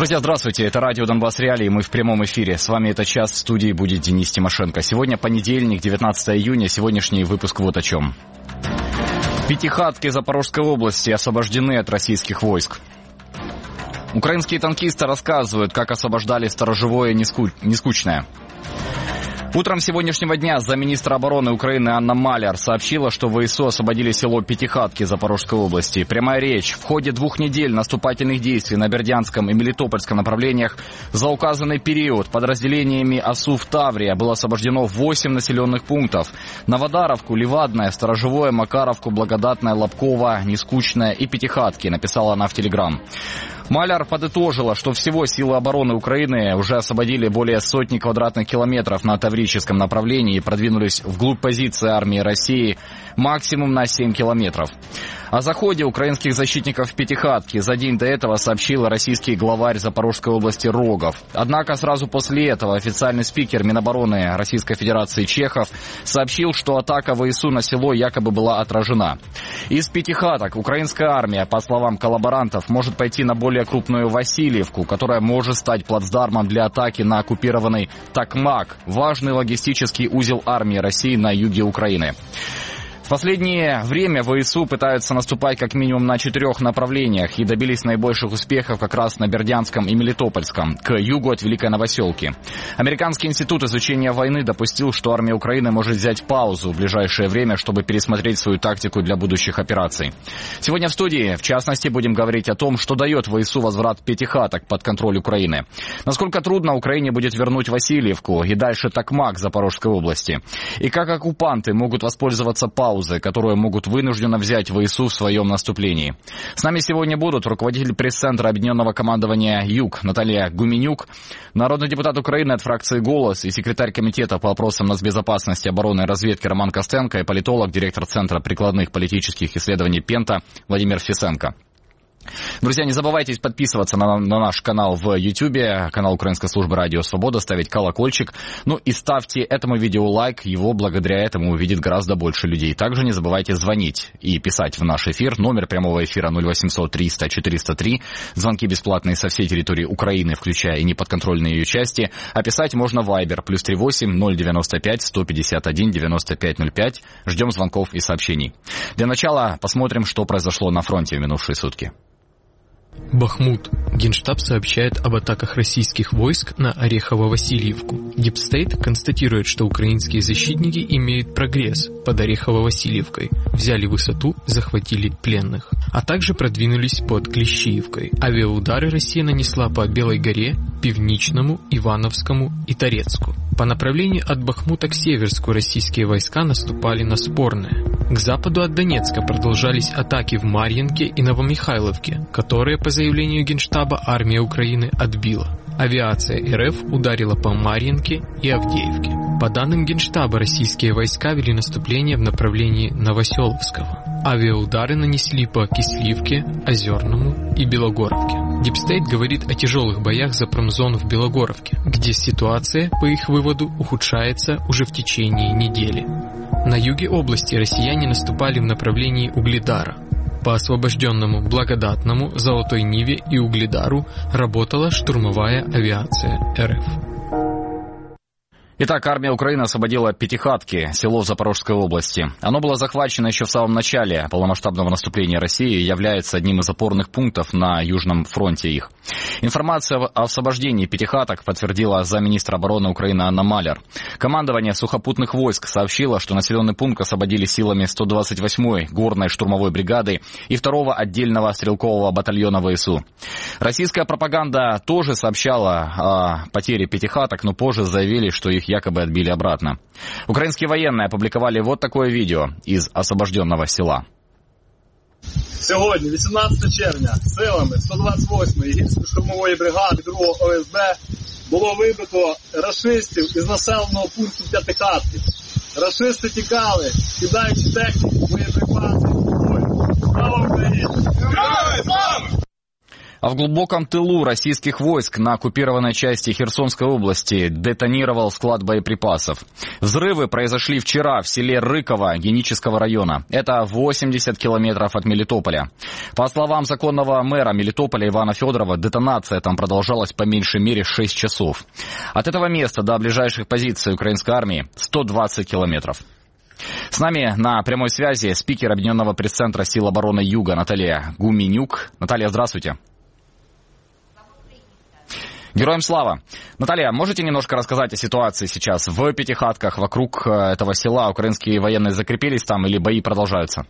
Друзья, здравствуйте. Это радио «Донбасс Реалии». Мы в прямом эфире. С вами этот час в студии будет Денис Тимошенко. Сегодня понедельник, 19 июня. Сегодняшний выпуск вот о чем. Пятихатки Запорожской области освобождены от российских войск. Украинские танкисты рассказывают, как освобождали сторожевое нескучное. Утром сегодняшнего дня замминистра обороны Украины Анна Маляр сообщила, что ВСУ освободили село Пятихатки Запорожской области. Прямая речь. В ходе 2 недель наступательных действий на Бердянском и Мелитопольском направлениях за указанный период подразделениями ОСУ Таврия было освобождено 8 населенных пунктов. Новодаровку, Левадное, Сторожевое, Макаровку, Благодатное, Лобково, Нескучное и Пятихатки, написала она в Телеграм. Маляр подытожила, что всего силы обороны Украины уже освободили более сотни квадратных километров на таврическом направлении и продвинулись вглубь позиции армии России максимум на 7 километров. О заходе украинских защитников в Пятихатки за день до этого сообщил российский главарь Запорожской области Рогов. Однако сразу после этого официальный спикер Минобороны Российской Федерации Чехов сообщил, что атака ВСУ на село якобы была отражена. Из Пятихаток украинская армия, по словам коллаборантов, может пойти на более крупную Васильевку, которая может стать плацдармом для атаки на оккупированный Токмак, важный логистический узел армии России на юге Украины. В последнее время ВСУ пытаются наступать как минимум на 4 направлениях и добились наибольших успехов как раз на Бердянском и Мелитопольском, к югу от Великой Новоселки. Американский институт изучения войны допустил, что армия Украины может взять паузу в ближайшее время, чтобы пересмотреть свою тактику для будущих операций. Сегодня в студии, в частности, будем говорить о том, что дает ВСУ возврат Пятихаток под контроль Украины. Насколько трудно Украине будет вернуть Васильевку и дальше Токмак Запорожской области. И как оккупанты могут воспользоваться паузой, которую могут вынужденно взять ВСУ в своем наступлении. С нами сегодня будут руководитель пресс-центра Объединенного командования «Юг» Наталья Гуменюк, народный депутат Украины от фракции «Голос» и секретарь комитета по вопросам нацбезопасности, обороны и разведки Роман Костенко и политолог, директор Центра прикладных политических исследований «Пента» Владимир Фисенко. Друзья, не забывайте подписываться на наш канал в YouTube, канал Украинской службы Радио Свобода, ставить колокольчик. Ну и ставьте этому видео лайк, его благодаря этому увидит гораздо больше людей. Также не забывайте звонить и писать в наш эфир. Номер прямого эфира 0800 300 403. Звонки бесплатные со всей территории Украины, включая и неподконтрольные ее части. А писать можно в Viber +38 095 151 95 05. Ждем звонков и сообщений. Для начала посмотрим, что произошло на фронте в минувшие сутки. Бахмут. Генштаб сообщает об атаках российских войск на Орехово-Васильевку. Дипстейт констатирует, что украинские защитники имеют прогресс под Орехово-Васильевкой, взяли высоту, захватили пленных, а также продвинулись под Клещиевкой. Авиаудары Россия нанесла по Белой горе, Пивничному, Ивановскому и Торецку. По направлению от Бахмута к Северску российские войска наступали на Спорное. К западу от Донецка продолжались атаки в Марьинке и Новомихайловке, которые, по заявлению Генштаба, армия Украины отбила. Авиация РФ ударила по Марьинке и Авдеевке. По данным Генштаба, российские войска вели наступление в направлении Новоселовского. Авиаудары нанесли по Кисливке, Озерному и Белогоровке. Дипстейт говорит о тяжелых боях за промзону в Белогоровке, где ситуация, по их выводу, ухудшается уже в течение недели. На юге области россияне наступали в направлении Угледара. По освобожденному Благодатному, Золотой Ниве и Угледару работала штурмовая авиация РФ. Итак, армия Украины освободила Пятихатки, село в Запорожской области. Оно было захвачено еще в самом начале полномасштабного наступления России и является одним из опорных пунктов на Южном фронте их. Информацию о освобождении Пятихаток подтвердила замминистра обороны Украины Анна Маляр. Командование сухопутных войск сообщило, что населенный пункт освободили силами 128-й горной штурмовой бригады и 2-го отдельного стрелкового батальона ВСУ. Российская пропаганда тоже сообщала о потере Пятихаток, но позже заявили, что их якобы отбили обратно. Украинские военные опубликовали вот такое видео из освобожденного села. Сьогодні, 18 червня, силами 128-ї гірсько-штурмової бригади 2-го ОСБ було вибито рашистів із населеного пункту П'ятихатки. Рашисти тікали, кидаючи техніку, боєприпаси в бой. Слава Україні! Героям слава! А в глубоком тылу российских войск на оккупированной части Херсонской области детонировал склад боеприпасов. Взрывы произошли вчера в селе Рыково Генического района. Это 80 километров от Мелитополя. По словам законного мэра Мелитополя Ивана Федорова, детонация там продолжалась по меньшей мере 6 часов. От этого места до ближайших позиций украинской армии 120 километров. С нами на прямой связи спикер Объединенного пресс-центра сил обороны Юга Наталья Гуменюк. Наталья, здравствуйте. Героям слава! Наталья, можете немножко рассказать о ситуации сейчас в Пятихатках, вокруг этого села? Украинские военные закрепились там или бои продолжаются?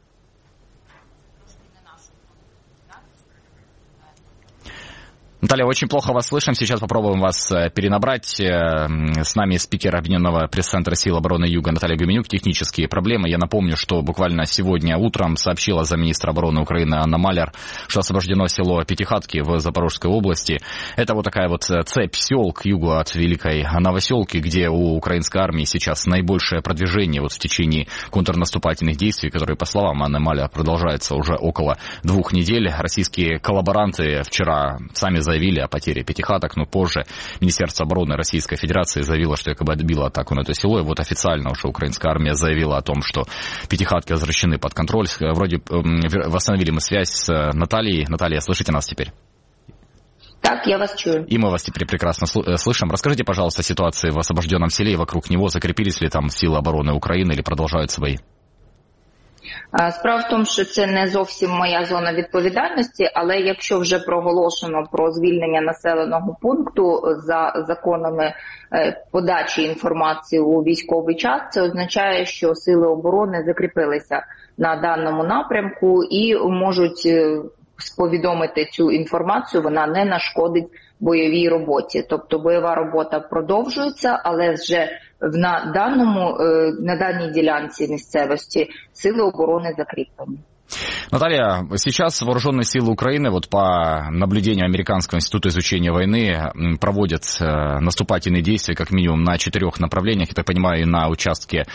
Наталья, очень плохо вас слышим. Сейчас попробуем вас перенабрать. С нами спикер Объединенного пресс-центра сил обороны Юга Наталья Гуменюк. Технические проблемы. Я напомню, что буквально сегодня утром сообщила замминистра обороны Украины Анна Маляр, что освобождено село Пятихатки в Запорожской области. Это вот такая вот цепь сел к югу от Великой Новоселки, где у украинской армии сейчас наибольшее продвижение вот в течение контрнаступательных действий, которые, по словам Анны Маляр, продолжаются уже около 2 недель. Российские коллаборанты вчера сами заявили о потере Пятихаток, но позже Министерство обороны Российской Федерации заявило, что якобы отбило атаку на это село. И вот официально уже украинская армия заявила о том, что Пятихатки возвращены под контроль. Вроде восстановили мы связь с Натальей. Наталья, слышите нас теперь? Так, я вас чую. И мы вас теперь прекрасно слышим. Расскажите, пожалуйста, о ситуации в освобожденном селе и вокруг него. Закрепились ли там силы обороны Украины или продолжаются бои? Справа в тому, що це не зовсім моя зона відповідальності, але якщо вже проголошено про звільнення населеного пункту за законами подачі інформації у військовий час, це означає, що сили оборони закріпилися на даному напрямку і можуть повідомити цю інформацію, вона не нашкодить бойовій роботі. Тобто бойова робота продовжується, але вже на даній ділянці місцевості сили оборони закріплені. Наталья, сейчас вооруженные силы Украины, вот по наблюдению Американского института изучения войны, проводят наступательные действия как минимум на 4 направлениях, я так понимаю, и на участке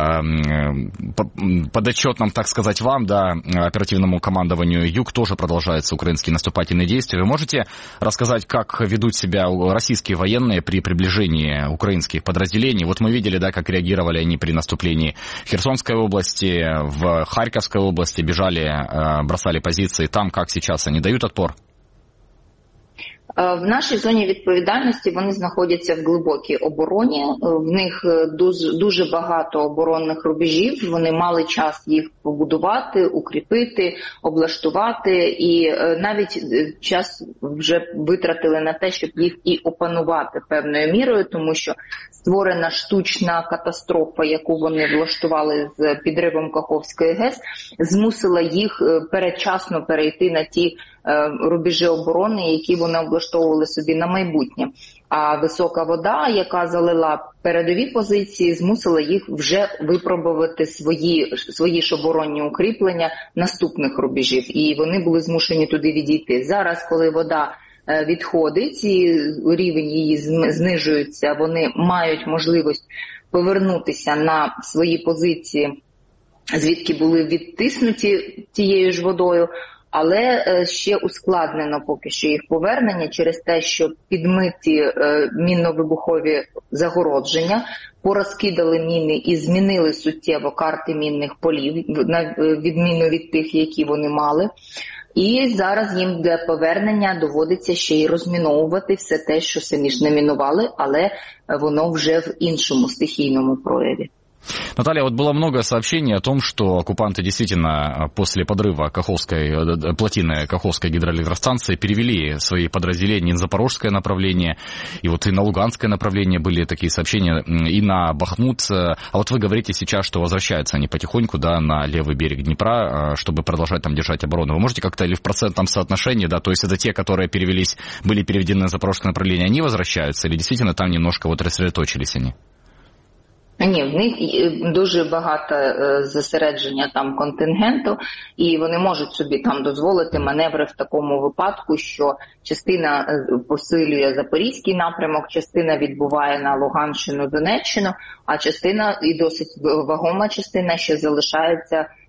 подотчетном, так сказать, вам, да, оперативному командованию Юг тоже продолжаются украинские наступательные действия. Вы можете рассказать, как ведут себя российские военные при приближении украинских подразделений? Вот мы видели, да, как реагировали они при наступлении в Херсонской области, в Харьковской области, бросали позиции там, как сейчас они дают отпор? В нашій зоні відповідальності вони знаходяться в глибокій обороні, в них дуже багато оборонних рубежів, вони мали час їх побудувати, укріпити, облаштувати і навіть час вже витратили на те, щоб їх і опанувати певною мірою, тому що створена штучна катастрофа, яку вони влаштували з підривом Каховської ГЕС, змусила їх передчасно перейти на ті рубежі оборони, які вони облаштовували собі на майбутнє. А висока вода, яка залила передові позиції, змусила їх вже випробувати свої ж оборонні укріплення наступних рубежів. І вони були змушені туди відійти. Зараз, коли вода відходить і рівень її знижується, вони мають можливість повернутися на свої позиції, звідки були відтиснуті тією ж водою, але ще ускладнено поки що їх повернення через те, що підмиті мінно-вибухові загородження, порозкидали міни і змінили суттєво карти мінних полів, на відміну від тих, які вони мали. І зараз їм для повернення доводиться ще й розміновувати все те, що самі ж не мінували, але воно вже в іншому стихійному прояві. Наталья, вот было много сообщений о том, что оккупанты действительно после подрыва плотины Каховской гидроэлектростанции перевели свои подразделения на запорожское направление, и вот и на луганское направление были такие сообщения, и на Бахмут. А вот вы говорите сейчас, что возвращаются они потихоньку, да, на левый берег Днепра, чтобы продолжать там держать оборону. Вы можете как-то или в процентном соотношении, да, то есть это те, которые были переведены на запорожское направление, они возвращаются, или действительно там немножко вот рассредоточились они? Ні, в них дуже багато зосередження там контингенту, і вони можуть собі там дозволити маневри в такому випадку, що частина посилює Запорізький напрямок, частина відбуває на Луганщину, Донеччину, а частина, і досить вагома частина, ще залишається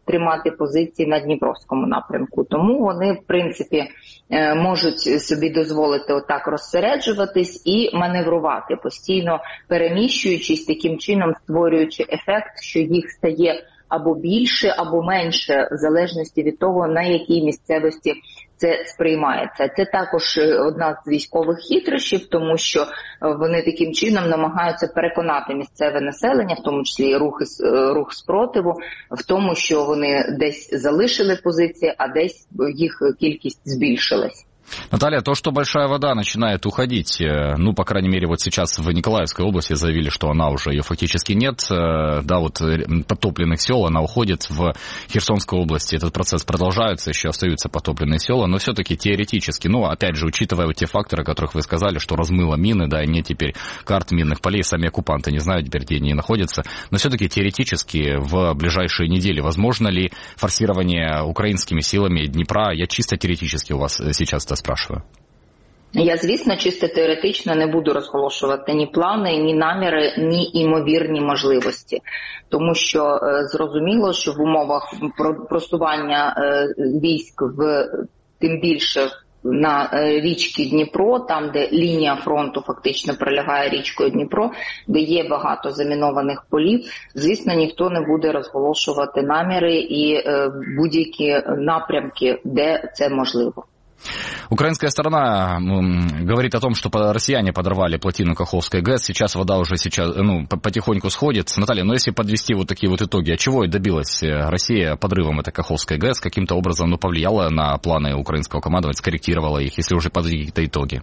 тримати позиції на Дніпровському напрямку. Тому вони, в принципі, можуть собі дозволити отак розсереджуватись і маневрувати, постійно переміщуючись, таким чином створюючи ефект, що їх стає або більше, або менше, в залежності від того, на якій місцевості це сприймається. Це також одна з військових хитрощів, тому що вони таким чином намагаються переконати місцеве населення, в тому числі рух спротиву, в тому, що вони десь залишили позиції, а десь їх кількість збільшилась. Наталья, то, что большая вода начинает уходить, ну, по крайней мере, вот сейчас в Николаевской области заявили, что она уже, ее фактически нет, да, вот подтопленных сел, она уходит в Херсонской области, этот процесс продолжается, еще остаются потопленные села, но все-таки теоретически, ну, опять же, учитывая вот те факторы, о которых вы сказали, что размыло мины, да, и нет теперь карт минных полей, сами оккупанты не знают теперь, где они находятся, но все-таки теоретически в ближайшие недели возможно ли форсирование украинскими силами Днепра? Я чисто теоретически у вас сейчас это спрашиваю. Я, звісно, чисто теоретично не буду розголошувати ні плани, ні наміри, ні імовірні можливості. Тому що зрозуміло, що в умовах просування військ тим більше на річці Дніпро, там, де лінія фронту фактично пролягає річкою Дніпро, де є багато замінованих полів, звісно, ніхто не буде розголошувати наміри і будь-які напрямки, де це можливо. Украинская сторона говорит о том, что россияне подорвали плотину Каховской ГЭС, сейчас вода уже потихоньку сходит. Наталья, но если подвести вот такие вот итоги, от чего и добилась Россия подрывом этой Каховской ГЭС, каким-то образом повлияла на планы украинского командования, скорректировала их, если уже подвести какие-то итоги?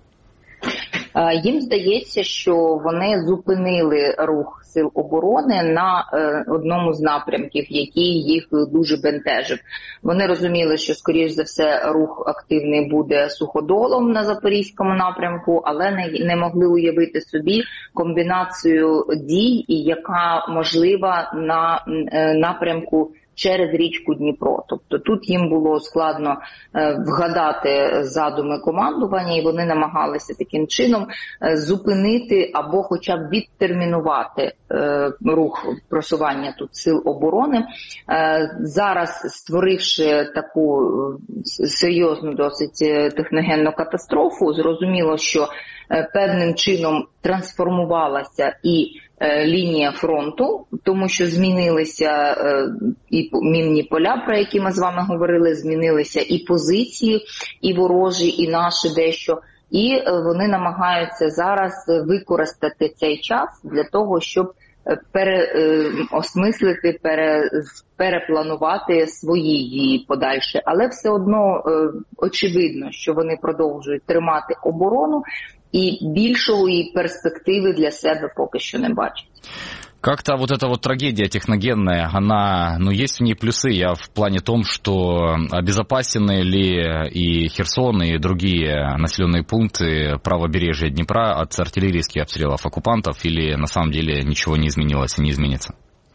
Їм здається, що вони зупинили рух сил оборони на одному з напрямків, який їх дуже бентежив. Вони розуміли, що, скоріш за все, рух активний буде Суходолом на Запорізькому напрямку, але не могли уявити собі комбінацію дій, яка можлива на напрямку через річку Дніпро. Тобто тут їм було складно вгадати задуми командування, і вони намагалися таким чином зупинити або хоча б відтермінувати рух просування тут сил оборони. Зараз, створивши таку серйозну досить техногенну катастрофу, зрозуміло, що певним чином трансформувалася і лінія фронту, тому що змінилися і мінні поля, про які ми з вами говорили, змінилися і позиції, і ворожі, і наші дещо. І вони намагаються зараз використати цей час для того, щоб переосмислити, перепланувати свої дії подальше. Але все одно очевидно, що вони продовжують тримати оборону, и більшої перспективи для себе поки що не бачать. Как-то вот эта вот трагедия техногенная, она, есть в ней плюсы. Я в плане том, что обезопасены ли и Херсон, и другие населенные пункты правобережья Днепра от артиллерийских обстрелов оккупантов, или на самом деле ничего не изменилось и не изменится?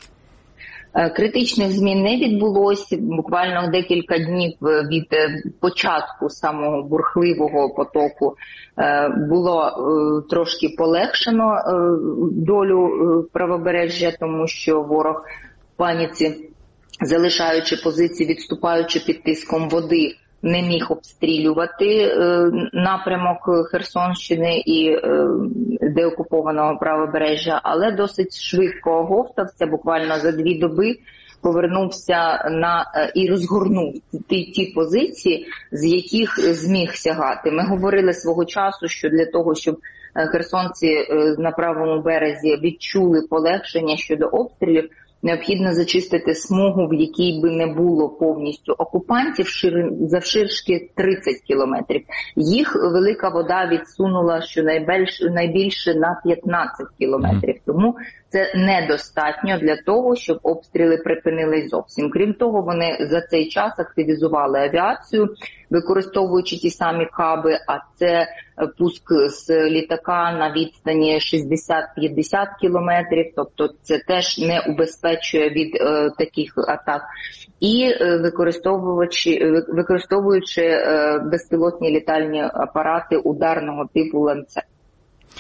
Критичних змін не відбулося. Буквально декілька днів від початку самого бурхливого потоку було трошки полегшено долю правобережжя, тому що ворог в паніці, залишаючи позиції, відступаючи під тиском води, не міг обстрілювати напрямок Херсонщини і деокупованого правобережжя, але досить швидко оговтався, буквально за 2 доби повернувся і розгорнув ті позиції, з яких зміг сягати. Ми говорили свого часу, що для того, щоб херсонці на правому березі відчули полегшення щодо обстрілів, необхідно зачистити смугу, в якій би не було повністю окупантів, завширшки 30 кілометрів. Їх велика вода відсунула щонайбільше на 15 кілометрів. Тому це недостатньо для того, щоб обстріли припинились зовсім. Крім того, вони за цей час активізували авіацію, використовуючи ті самі каби, а це пуск з літака на відстані 60-50 кілометрів, тобто це теж не убезпечує від таких атак. І використовуючи безпілотні літальні апарати ударного типу «Ланцет».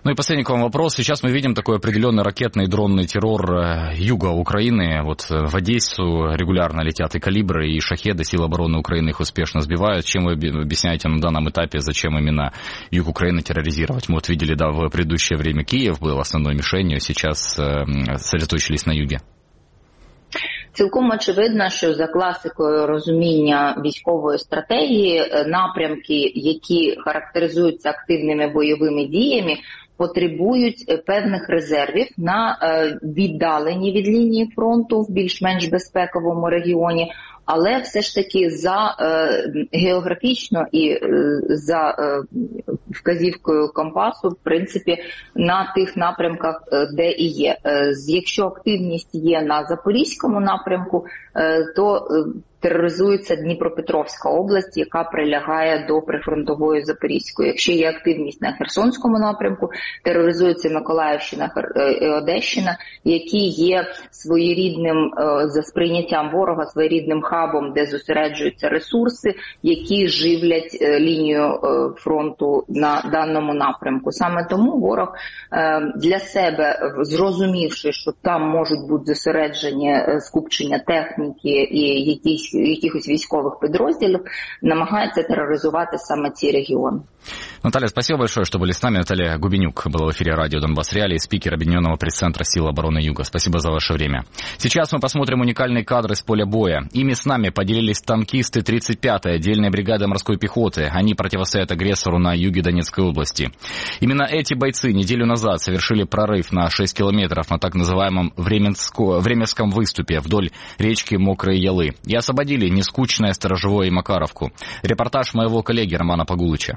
Ну и последний к вам вопрос. Сейчас мы видим такой определенный ракетный дронный террор юга Украины. Вот в Одессу регулярно летят и калибры, и шахеды. Силы обороны Украины их успешно сбивают. Чем вы объясняете на данном этапе, зачем именно юг Украины терроризировать? Мы вот видели, да, в предыдущее время Киев был основной мишенью, сейчас сосредоточились на юге. Цілком очевидно, що за класикою розуміння військової стратегії напрямки, які характеризуються активними бойовими діями, потребують певних резервів на віддалені від лінії фронту в більш-менш безпековому регіоні, але все ж таки за географічно і за вказівкою компасу, в принципі, на тих напрямках, де і є. Якщо активність є на Запорізькому напрямку, то тероризується Дніпропетровська область, яка прилягає до прифронтової Запорізької. Якщо є активність на Херсонському напрямку, тероризується Миколаївщина і Одещина, які є своєрідним, за сприйняттям ворога, своєрідним хабом, де зосереджуються ресурси, які живлять лінію фронту на даному напрямку. Саме тому ворог для себе, зрозумівши, що там можуть бути зосереджені скупчення техніки і якихось військових підрозділів, намагається тероризувати саме ці регіони. Наталья, спасибо большое, что были с нами. Наталья Губенюк была в эфире радио «Донбасс Реалии», спикер Объединенного пресс-центра сил обороны Юга. Спасибо за ваше время. Сейчас мы посмотрим уникальные кадры с поля боя. Ими с нами поделились танкисты 35-й отдельной бригады морской пехоты. Они противостоят агрессору на юге Донецкой области. Именно эти бойцы неделю назад совершили прорыв на 6 километров на так называемом Временском выступе вдоль речки Мокрые Ялы и освободили нескучное Сторожевое и Макаровку. Репортаж моего коллеги Романа Погулыча.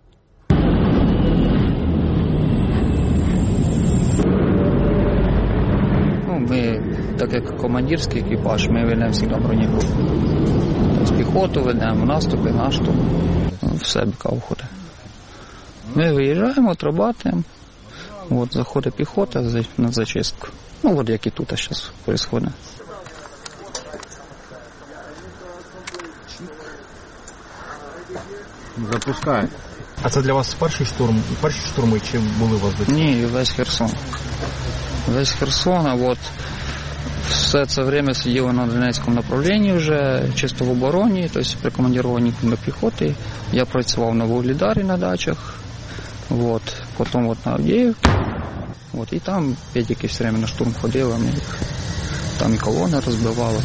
Ми, так як командирський екіпаж, ми ведемо завжди бронегрупу. Тобто піхоту ведемо, наступи, наштовх, все яка входить. Ми виїжджаємо, отрабатуємо, от, заходить піхота на зачистку. Ну, от як і тут зараз відбувається. Запускає. А це для вас перші штурми, чи були у вас до цього? Ні, весь Херсон. Весь Херсон, а от все це время сиділо на Донецькому направленні вже, чисто в обороні, тобто прикомандировані до піхоти. Я працював на Вугледарі на дачах, от, потім от на Авдіївці, от, і там педики все время на штурм ходили, ми їх там і колони розбивали.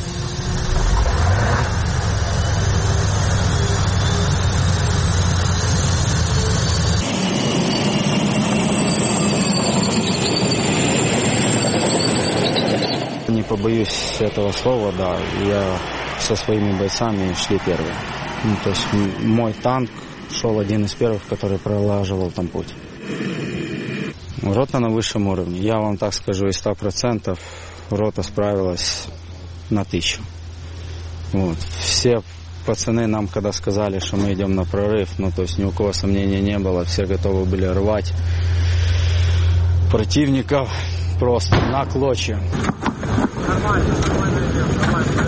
Не побоюсь этого слова, да, я со своими бойцами шли первые. Ну, то есть мой танк шел один из первых, который пролаживал там путь. Рота на высшем уровне. Я вам так скажу, из 100% рота справилась на 1000. Вот. Все пацаны нам, когда сказали, что мы идем на прорыв, ну, то есть ни у кого сомнений не было, все готовы были рвать противников просто на клочья. Нормально идем, нормально.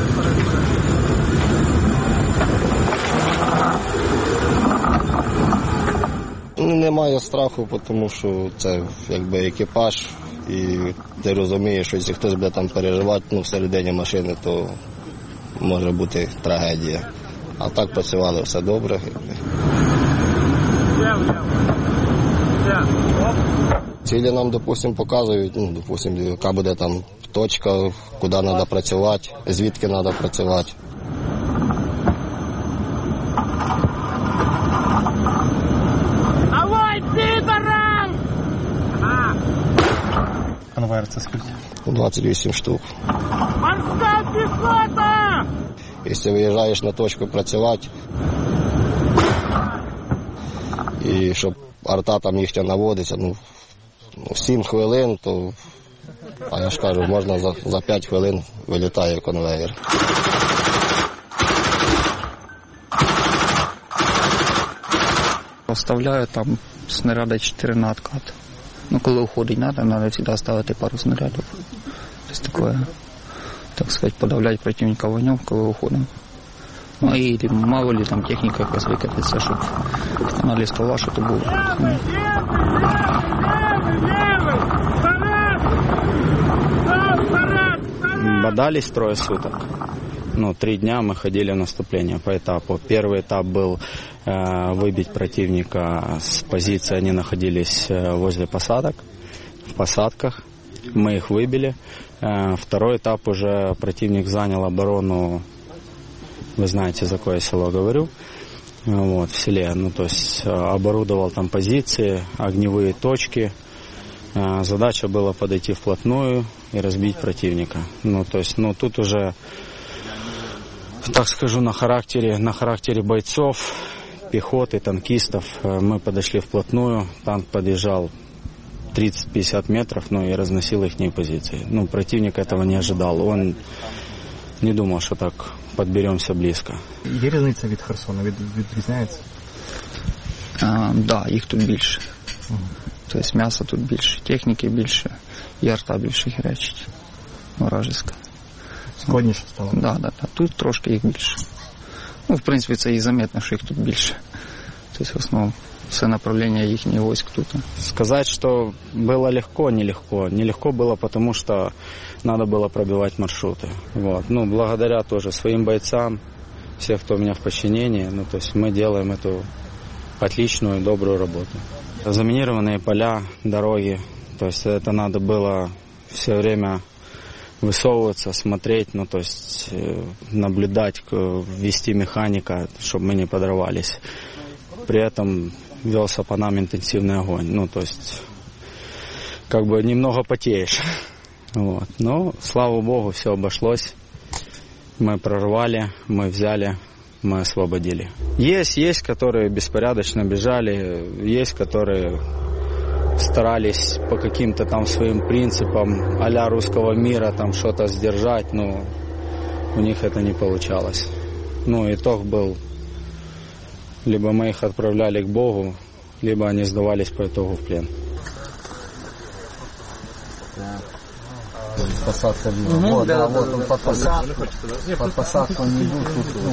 Немає страху, тому що це якби екіпаж, і ти розумієш, що якщо хтось буде там переживати всередині машини, то може бути трагедія. А так працювали все добре. Цілі нам, допустимо, показують, яка буде там точка, куди треба працювати, звідки треба працювати. Конвейер це скільки? 28 штук. Якщо виїжджаєш на точку працювати, і щоб арта там їхня наводиться, 7 хвилин, то, а я ж кажу, можна за 5 хвилин вилітає конвейер. Оставляю там снаряди 4 на откат. Коли уходить треба завжди ставити пару снарядів. Тобто таке, так сказати, подавляти противника вогнем, коли уходимо. Ну і мало ли там техніка якась викатиться, щоб в каналі ствола що-то було. Бодались 3 суток. 3 дня мы ходили в наступление по этапу. Первый этап был выбить противника с позиции. Они находились возле посадок, в посадках. Мы их выбили. Второй этап уже противник занял оборону, вы знаете, за какое село говорю, в селе. То есть оборудовал там позиции, огневые точки. Задача была подойти вплотную и разбить противника. Тут уже, так скажу, на характере бойцов, пехоты, танкистов мы подошли вплотную. Танк подъезжал 30-50 метров, и разносил их позиции. Противник этого не ожидал. Он не думал, что так подберемся близко. Є різниця від Херсона? Відрізняється? Да, їх тут більше. Тобто м'яса тут більше, техніки більше, і арта більше херечить. Вражеська. Складніше стало? Да. Тут трошки їх більше. В принципі, це і заметно, що їх тут більше. Тобто, в основному, все направлення їхніх військ тут. Сказать, что было легко, нелегко. Нелегко было, потому что надо было пробивать маршруты. Благодаря тоже своим бойцам, всех, кто у меня в подчинении, то есть мы делаем эту отличную, добрую работу. Заминированные поля, дороги, то есть это надо было все время высовываться, смотреть, то есть наблюдать, вести механика, чтобы мы не подорвались. При этом велся по нам интенсивный огонь, то есть немного потеешь. Но, слава Богу, все обошлось. Мы прорвали, мы взяли, мы освободили. Есть, которые беспорядочно бежали, есть, которые старались по каким-то там своим принципам а-ля русского мира там что-то сдержать, но у них это не получалось. Итог был, либо мы их отправляли к Богу, либо они сдавались по итогу в плен. Посадка видно. Он под посадку не идут.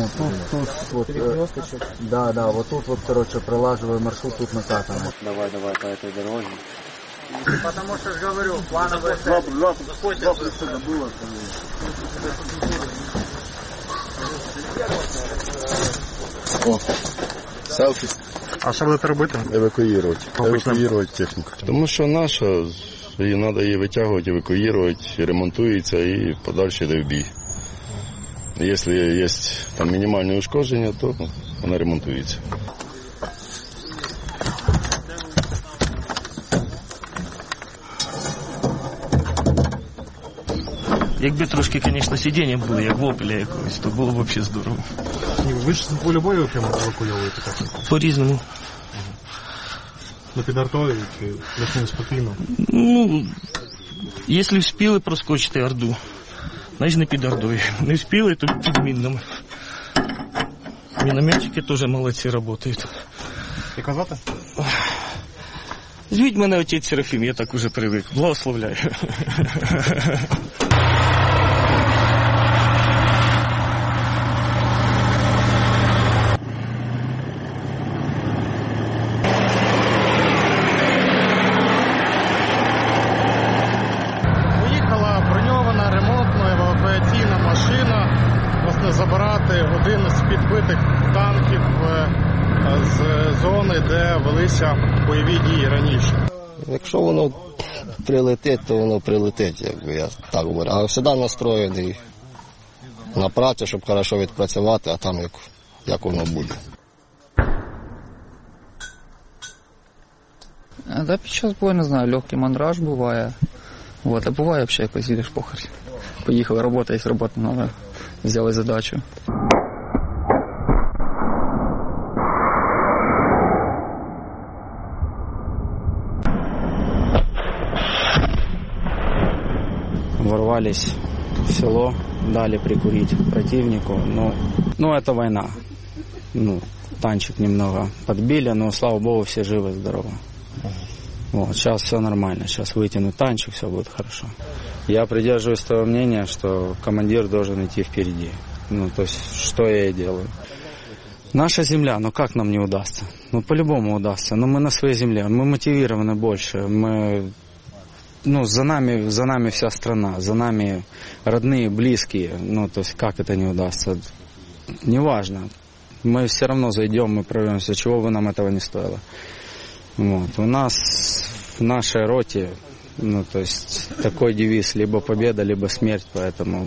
Тут пролаживаю маршрут, тут накатываем. Давай по этой дороге. Потому что же говорю, плановая цель. Завтра было. Селфі. А що будете робити? Евакуювати техніку. Тому що наша, і треба її витягувати, евакуювати, ремонтується і подальше йде в бій. Якщо є там мінімальне ушкодження, то вона ремонтується. Якби трошки, звісно, сидіння були, як в Опеля якогось, то було б взагалі здорово. Ви ж з полю бою прямо евакуюєте? По-різному. Під артою чи лише спокійно? Якщо встигли проскочити Орду, значить не під Ордою. Не встигли, то під Мінними. Мінометчики теж молодці працюють. І казати? Звіть мене отець Серафім, я так уже привик. Благословляю. Забирати один з підбитих танків з зони, де велися бойові дії раніше. Якщо воно прилетить, то воно прилетить, я так говорю. А завжди настроєний на працю, щоб добре відпрацювати, а там як воно буде. Під час бою, не знаю, легкий мандраж буває. А буває взагалі якось їдеш похер. Поїхали, робота є, робота треба. Взяли задачу. Ворвались в село, дали прикурить противнику. Это война. Танчик немного подбили, но, слава Богу, все живы, здоровы. Сейчас все нормально, сейчас вытянут танчик, все будет хорошо. Я придерживаюсь того мнения, что командир должен идти впереди. Ну, то есть, что я и делаю. Наша земля, ну как нам не удастся? Ну, по-любому удастся. Но мы на своей земле, мы мотивированы больше. Мы, ну, за нами вся страна, за нами родные, близкие. Ну, то есть, как это не удастся? Неважно. Мы все равно зайдем, мы прорвемся, чего бы нам этого не стоило. Вот. У нас в нашей роте, ну, то есть, такой девиз: либо победа, либо смерть, поэтому...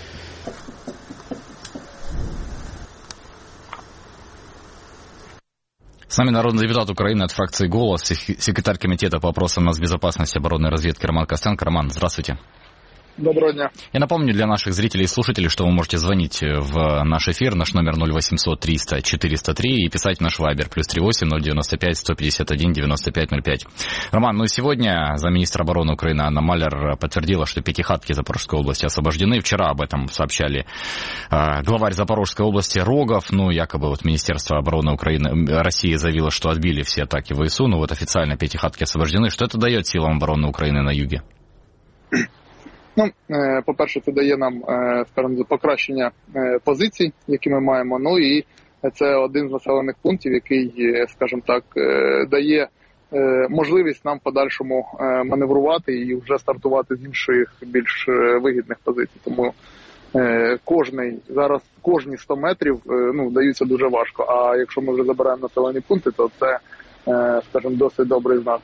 С нами народный депутат Украины от фракции «Голос», секретарь комитета по вопросам нацбезопасности, оборонной разведки Роман Костенко. Роман, здравствуйте. Доброго дня. Я напомню для наших зрителей и слушателей, что вы можете звонить в наш эфир, наш номер 0800 300 403 и писать в наш вайбер +38 095 151 95 05. Роман, ну сегодня замминистра обороны Украины Анна Малер подтвердила, что Пятихатки Запорожской области освобождены. Вчера об этом сообщали главарь Запорожской области Рогов. Ну, якобы вот Министерство обороны Украины, России заявило, что отбили все атаки ВСУ. Ну вот официально Пятихатки освобождены. Что это дает силам обороны Украины на юге? Ну, по-перше, це дає нам, скажімо, покращення позицій, які ми маємо. Ну і це один з населених пунктів, який, скажімо так, дає можливість нам в подальшому маневрувати і вже стартувати з інших більш вигідних позицій. Тому кожні 100 метрів, ну, даються дуже важко. А якщо ми вже забираємо населені пункти, то це, скажімо, досить добрий знак.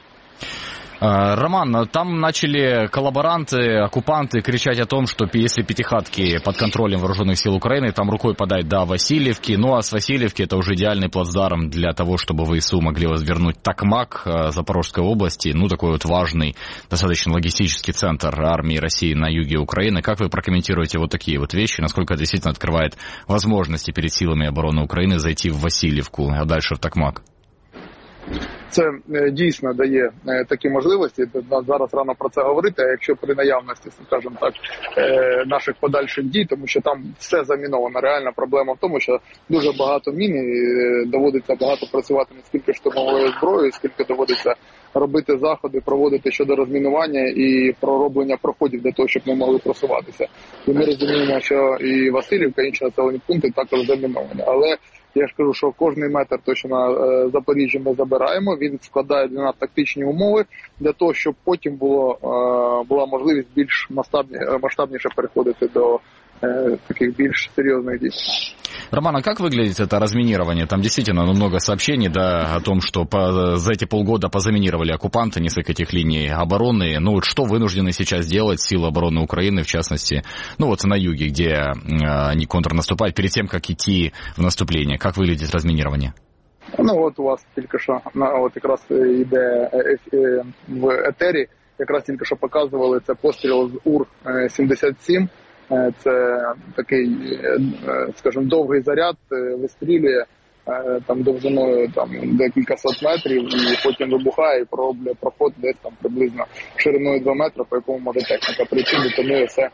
Роман, там начали коллаборанты, оккупанты кричать о том, что если Пятихатки под контролем вооруженных сил Украины, там рукой подать до Васильевки. Ну а с Васильевки это уже идеальный плацдарм для того, чтобы ВСУ могли возвернуть Токмак Запорожской области. Ну, такой вот важный, достаточно логистический центр армии России на юге Украины. Как вы прокомментируете вот такие вот вещи? Насколько это действительно открывает возможности перед силами обороны Украины зайти в Васильевку, а дальше в Токмак? Це дійсно дає такі можливості. Зараз рано про це говорити, а якщо при наявності, скажімо так, наших подальших дій, тому що там все заміновано. Реальна проблема в тому, що дуже багато мін і доводиться багато працювати не скільки штурмовою зброєю, скільки доводиться робити заходи, проводити щодо розмінування і пророблення проходів для того, щоб ми могли просуватися. І ми розуміємо, що і Васильівка, і інші населені пункти також заміновані. Але я ж кажу, що кожний метр, то, що на Запоріжжі ми забираємо, він складає для нас тактичні умови для того, щоб потім була можливість більш масштабніше переходити до таких більш серьезных дій. Роман, а как выглядит это разминирование? Там действительно много сообщений, да, о том, что за эти полгода позаминировали оккупанты несколько этих линий обороны. Ну вот что вынуждены сейчас делать силы обороны Украины, в частности, ну вот на юге, где они контрнаступают, перед тем, как идти в наступление? Как выглядит разминирование? Ну от у вас тільки що, от якраз йде в етері, якраз тільки що показували, це постріл з УР-77. Це такий, скажімо, довгий заряд, вистрілює там довжиною там декілька сот метрів і потім вибухає і пороблює проход десь там приблизно шириною 2 метри, по якому може техніка прийти, детонує все,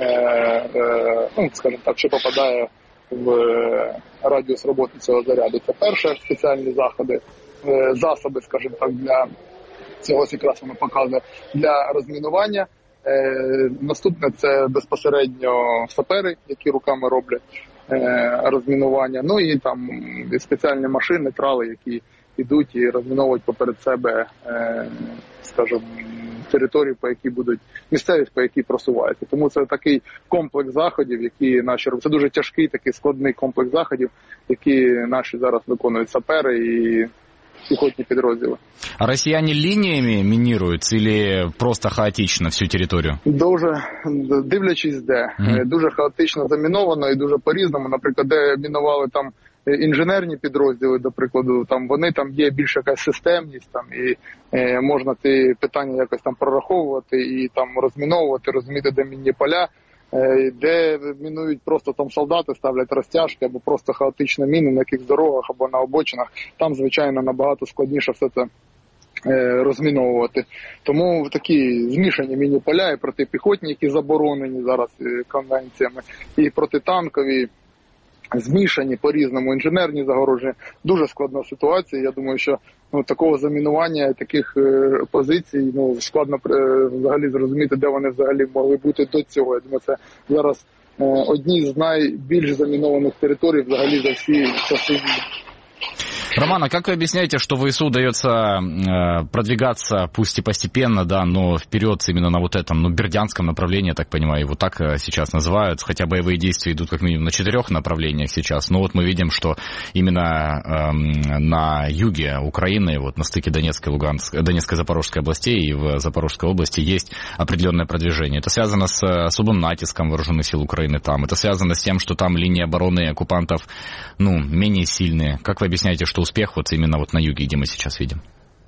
ну, скажімо так, що попадає в радіус роботи цього заряду. Це перше, спеціальні засоби, скажімо так, для цього якраз воно показує, для розмінування. Наступне це безпосередньо сапери, які руками роблять розмінування. Ну і там спеціальні машини, трали, які йдуть і розміновують поперед себе, скажімо, території, по які будуть місцевість, по якій просуваються. Тому це такий комплекс заходів, які наші це дуже тяжкий, такий складний комплекс заходів, які наші зараз виконують сапери і пехотні підрозділи. А россияне линиями минируют или просто хаотично всю територію? Дуже, дивлячись де. Дуже хаотично заміновано і дуже по-різному. Наприклад, де мінували там інженерні підрозділи, до прикладу, там вони там є більш якась системність, там і можна ті питання якось там прораховувати і там розміновувати, розуміти, де мінні поля. Де мінують просто там солдати, ставлять розтяжки або просто хаотично міни на якихось дорогах або на обочинах. Там, звичайно, набагато складніше все це розміновувати. Тому такі змішані міні-поля і протипіхотні, які заборонені зараз конвенціями, і протитанкові, змішані по-різному, інженерні загороження. Дуже складна ситуація. Я думаю, що такого замінування, таких позицій, складно взагалі зрозуміти, де вони взагалі могли бути до цього. Я думаю, це зараз одні з найбільш замінованих територій взагалі за всі часи війни. Роман, а как вы объясняете, что ВСУ удается продвигаться, пусть и постепенно, да, но вперед именно на вот этом, бердянском направлении, я так понимаю, его так сейчас называют, хотя боевые действия идут как минимум на 4 направлениях сейчас, но вот мы видим, что именно на юге Украины, вот на стыке Донецкой, Запорожской областей и в Запорожской области есть определенное продвижение. Это связано с особым натиском вооруженных сил Украины там, это связано с тем, что там линии обороны оккупантов, менее сильные. Как вы объясняете, что успех вот именно вот на юге, где мы сейчас видим?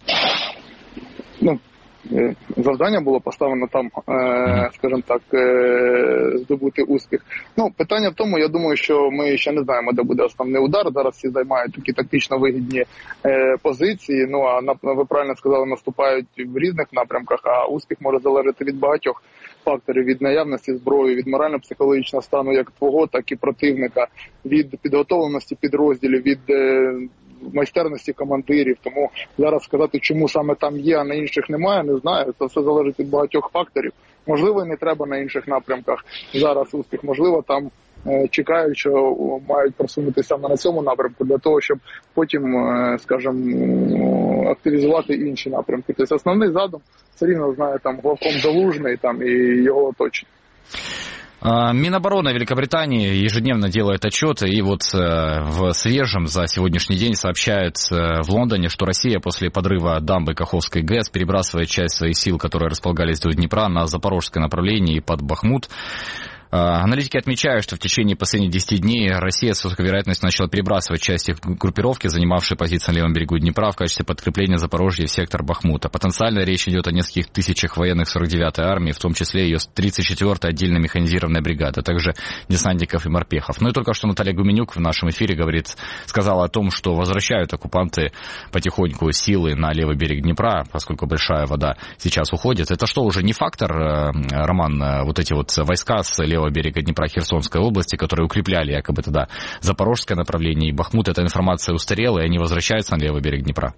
Завдання було поставлено там, скажімо так, здобути успіх. Питання в тому, я думаю, що ми ще не знаємо, де буде основний удар. Зараз всі займають такі тактично вигідні позиції. Ви правильно сказали, наступають в різних напрямках, а успіх може залежати від багатьох факторів, від наявності зброї, від морально-психологічного стану як твого, так і противника, від підготовленості підрозділів, від майстерності командирів. Тому зараз сказати, чому саме там є, а на інших немає, не знаю. Це все залежить від багатьох факторів. Можливо, не треба на інших напрямках зараз успіх. Можливо, там чекають, що мають просунутися на цьому напрямку для того, щоб потім, скажімо, активізувати інші напрямки. Тобто основний задум все рівно знає там главком Залужний там, і його оточення. Минобороны Великобритании ежедневно делает отчеты, и вот в свежем за сегодняшний день сообщают в Лондоне, что Россия после подрыва дамбы Каховской ГЭС перебрасывает часть своих сил, которые располагались до Днепра, на запорожское направление и под Бахмут. Аналитики отмечают, что в течение последних 10 дней Россия с высокой вероятностью начала перебрасывать части группировки, занимавшей позиции на левом берегу Днепра, в качестве подкрепления Запорожья в сектор Бахмута. Потенциально речь идет о нескольких тысячах военных 49-й армии, в том числе ее 34-я отдельно механизированная бригада, а также десантников и морпехов. И только что Наталья Гуменюк в нашем эфире сказала о том, что возвращают оккупанты потихоньку силы на левый берег Днепра, поскольку большая вода сейчас уходит. Это что, уже не фактор, Роман, вот эти вот войска с левого берега Днепра Херсонской области, которые укрепляли якобы тогда запорожское направление и Бахмут, эта информация устарела, и они возвращаются на левый берег Днепра?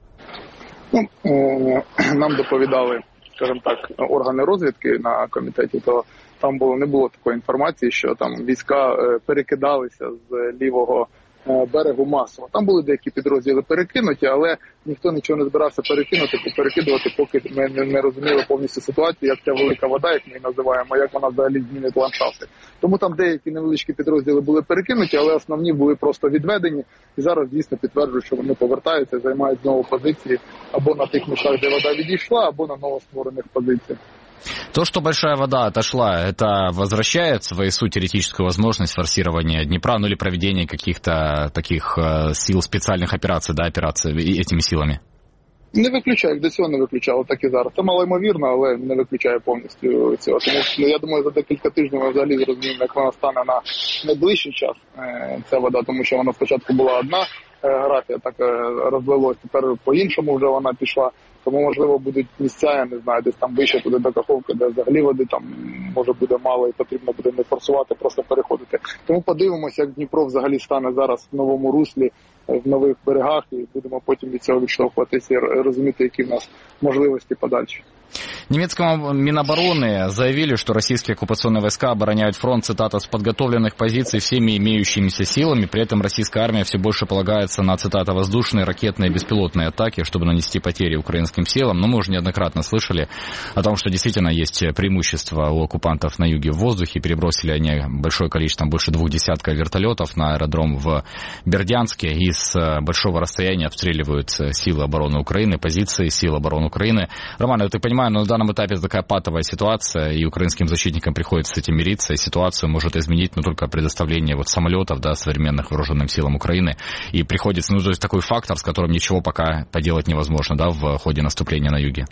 Нам доповідали, скажімо так, органи розвідки на комітеті, то там не було такої інформації, що там війська перекидалися з лівого берегу масово. Там були деякі підрозділи перекинуті, але ніхто нічого не збирався перекидувати, поки ми не розуміли повністю ситуацію, як ця велика вода, як ми її називаємо, як вона взагалі змінить ландшафти. Тому там деякі невеличкі підрозділи були перекинуті, але основні були просто відведені. І зараз дійсно підтверджують, що вони повертаються, займають знову позиції або на тих місцях, де вода відійшла, або на новостворених позиціях. То, что большая вода отошла, это возвращает ВСУ теоретическую возможность форсирования Днепра, или проведения каких-то таких сил специальных операций, операций этими силами? Не виключаю, до цього не виключало, так і зараз. Це малоймовірно, але не виключає повністю цього. Тому я думаю, за декілька тижнів ми взагалі зрозуміємо, як вона стане на найближчий час, ця вода, тому що вона спочатку була одна географія, так розвелось, тепер по-іншому вже вона пішла. Тому, можливо, будуть місця, я не знаю, десь там вище туди до Каховки, де взагалі води там може буде мало і потрібно буде не форсувати, просто переходити. Тому подивимося, як Дніпро взагалі стане зараз в новому руслі, в нових берегах, і будемо потім від цього відштовхуватися і розуміти, які в нас можливості подальші. Немецкому Минобороны заявили, что российские оккупационные войска обороняют фронт, цитата, с подготовленных позиций всеми имеющимися силами. При этом российская армия все больше полагается на, цитата, воздушные, ракетные, беспилотные атаки, чтобы нанести потери украинским силам. Но мы уже неоднократно слышали о том, что действительно есть преимущество у оккупантов на юге в воздухе. Перебросили они большое количество, больше 20 вертолетов на аэродром в Бердянске и с большого расстояния обстреливают силы обороны Украины, позиции сил обороны Украины. Роман, ты понимаешь, но на данном этапе такая патовая ситуация, и украинским защитникам приходится с этим мириться, и ситуацию может изменить, только предоставление самолетов, современных вооруженным силам Украины, и приходится, то есть такой фактор, с которым ничего пока поделать невозможно, в ходе наступления на юге.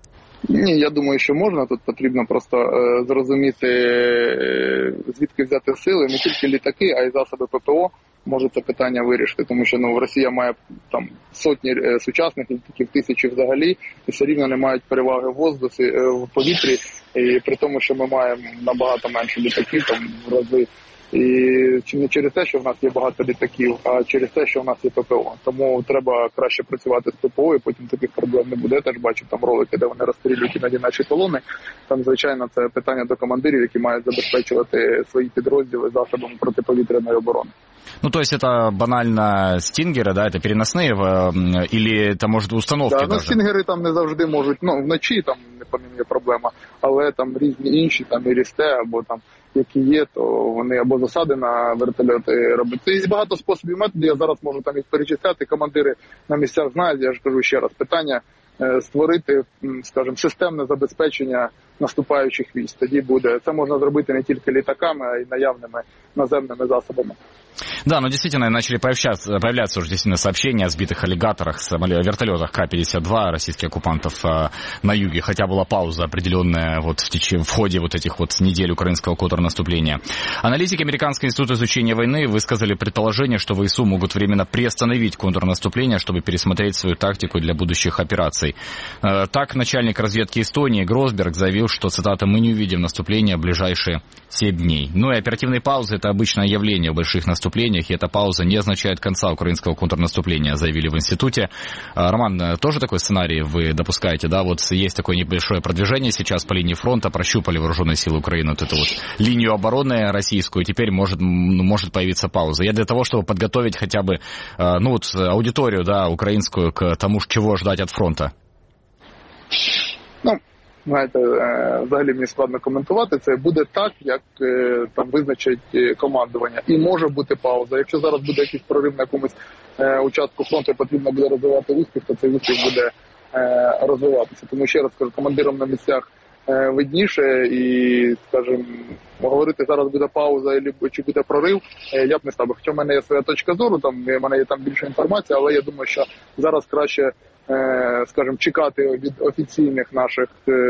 Ні, я думаю, що можна. Тут потрібно просто зрозуміти, звідки взяти сили, не тільки літаки, а й засоби ППО. Може це питання вирішити, тому що Росія має там сотні сучасних літаків, тисячі взагалі, і все рівно не мають переваги в воздусі, в повітрі, і при тому, що ми маємо набагато менше літаків, там в рази І не через те, що в нас є багато літаків, а через те, що в нас є ППО. Тому треба краще працювати з ППО, і потім таких проблем не буде. Я теж бачу там ролики, де вони розстрілюють іноді наші колони. Там, звичайно, це питання до командирів, які мають забезпечувати свої підрозділи засобами протиповітряної оборони. Ну, то есть это банально стінгери, да, это переносные, или это, может, установки да, даже? Ну, стінгери там не завжди можуть, ну, вночі там не по ним є проблема, але там різні інші, там і рісте, або там, які є, то вони або засади на вертольоти роблять. Це є багато способів, методів, я зараз можу там їх перечисляти, командири на місцях знають, я ж кажу ще раз, питання створити, скажімо, системне забезпечення наступаючих військ. Тоді буде, це можна зробити не тільки літаками, а й наявними наземними засобами. Да, но действительно начали появляться уже действительно сообщения о сбитых аллигаторах, вертолетах К-52 российских оккупантов на юге, хотя была пауза определенная вот в ходе вот этих вот недель украинского контрнаступления. Аналитики Американского института изучения войны высказали предположение, что ВСУ могут временно приостановить контрнаступление, чтобы пересмотреть свою тактику для будущих операций. Так, начальник разведки Эстонии Гросберг заявил, что, цитата, «мы не увидим наступления в ближайшие 7 дней». Ну и оперативные паузы – это обычное явление в больших наступлениях, и эта пауза не означает конца украинского контрнаступления, заявили в институте. Роман, тоже такой сценарий вы допускаете, да? Вот есть такое небольшое продвижение сейчас по линии фронта, прощупали вооруженные силы Украины, вот эту вот линию обороны российскую, теперь может появиться пауза. Я для того, чтобы подготовить хотя бы, ну вот, аудиторию, да, украинскую к тому, чего ждать от фронта. Ну, знаєте, взагалі мені складно коментувати. Це буде так, як там визначить командування. І може бути пауза. Якщо зараз буде якийсь прорив на якомусь участку фронту, потрібно буде розвивати успіх, то цей успіх буде розвиватися. Тому ще раз кажу, командирам на місцях видніше і, скажімо, говорити зараз буде пауза чи буде прорив, я б не став. Хоча в мене є своя точка зору, там в мене є там більше інформації, але я думаю, що зараз краще, скажімо, чекати від офіційних наших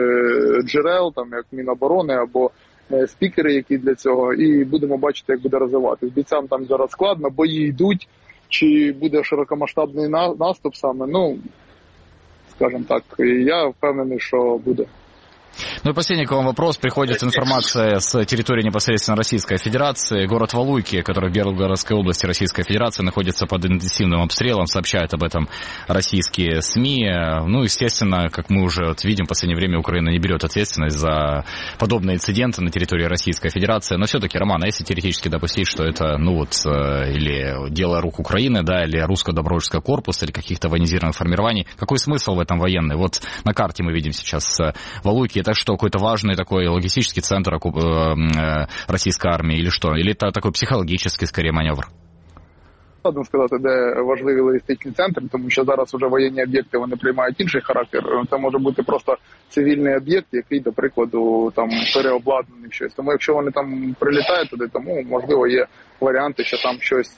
джерел, там як Міноборони або спікери, які для цього, і будемо бачити, як буде розвиватись. Бійцям там зараз складно, бої йдуть, чи буде широкомасштабний наступ саме, ну, скажімо так, я впевнений, що буде. Ну и последний к вам вопрос. Приходит информация с территории непосредственно Российской Федерации. Город Валуйки, который в Белгородской области Российской Федерации, находится под интенсивным обстрелом. Сообщают об этом российские СМИ. Ну, естественно, как мы уже вот видим, в последнее время Украина не берет ответственность за подобные инциденты на территории Российской Федерации. Но все-таки, Роман, а если теоретически допустить, что это, ну вот, или дело рук Украины, да, или русско-добровольческого корпуса, или каких-то военизированных формирований, какой смысл в этом военный? Вот на карте мы видим сейчас Валуйки. Это что, какой-то важный такой логистический центр российской армии или что? Или это такой психологический, скорее, маневр? Складно сказати, де важливі логістичні центри, тому що зараз вже воєнні об'єкти, вони приймають інший характер. Це може бути просто цивільний об'єкт, який, до прикладу, там переобладнаний в щось. Тому якщо вони там прилітають туди, тому, можливо, є варіанти, що там щось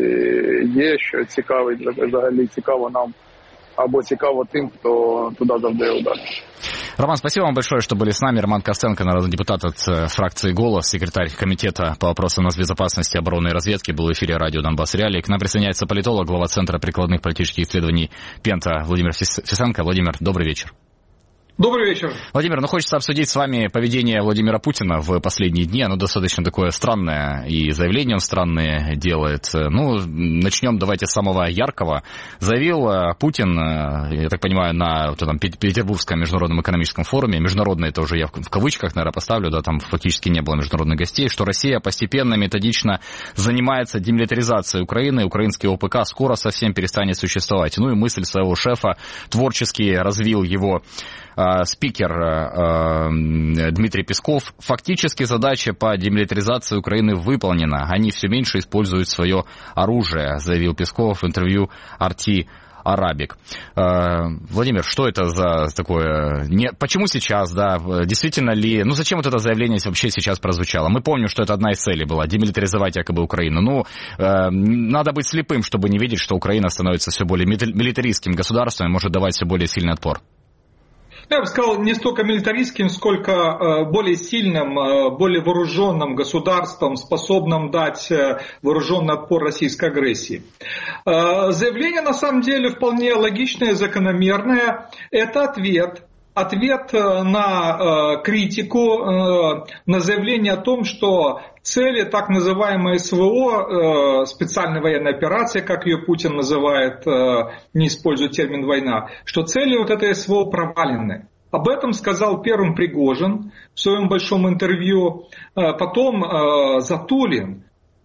є, що цікавить, взагалі цікаво нам, або цікаво тим, хто туди завдає удар. Роман, спасибо вам большое, что были с нами. Роман Костенко, народный депутат от фракции «Голос», секретарь комитета по вопросам нацбезопасности, обороны и разведки, был в эфире радио «Донбасс Реалии». К нам присоединяется политолог, глава Центра прикладных политических исследований «Пента» Владимир Фисенко. Владимир, добрый вечер. Добрый вечер. Владимир, ну хочется обсудить с вами поведение Владимира Путина в последние дни. Оно достаточно такое странное, и заявления он странные делает. Ну, начнем давайте с самого яркого. Заявил Путин, я так понимаю, на вот этом Петербургском международном экономическом форуме, международный это уже я в кавычках, наверное, поставлю, да, там фактически не было международных гостей, что Россия постепенно, методично занимается демилитаризацией Украины, украинский ОПК скоро совсем перестанет существовать. Ну и мысль своего шефа творчески развил его спикер Дмитрий Песков. Фактически задача по демилитаризации Украины выполнена. Они все меньше используют свое оружие, заявил Песков в интервью RT Арабик. Владимир, что это за такое? Почему сейчас, да? Действительно ли? Ну, зачем вот это заявление вообще сейчас прозвучало? Мы помним, что это одна из целей была, демилитаризовать якобы Украину. Ну, надо быть слепым, чтобы не видеть, что Украина становится все более милитаристским государством и может давать все более сильный отпор. Я бы сказал, не столько милитаристским, сколько более сильным, более вооруженным государством, способным дать вооруженный отпор российской агрессии. Заявление на самом деле вполне логичное, закономерное. Это ответ ответ на критику, на заявление о том, что цели так называемой СВО, специальной военной операции, как ее Путин называет, не используя термин «война», что цели вот этой СВО провалены. Об этом сказал первым Пригожин в своем большом интервью, потом Затулин,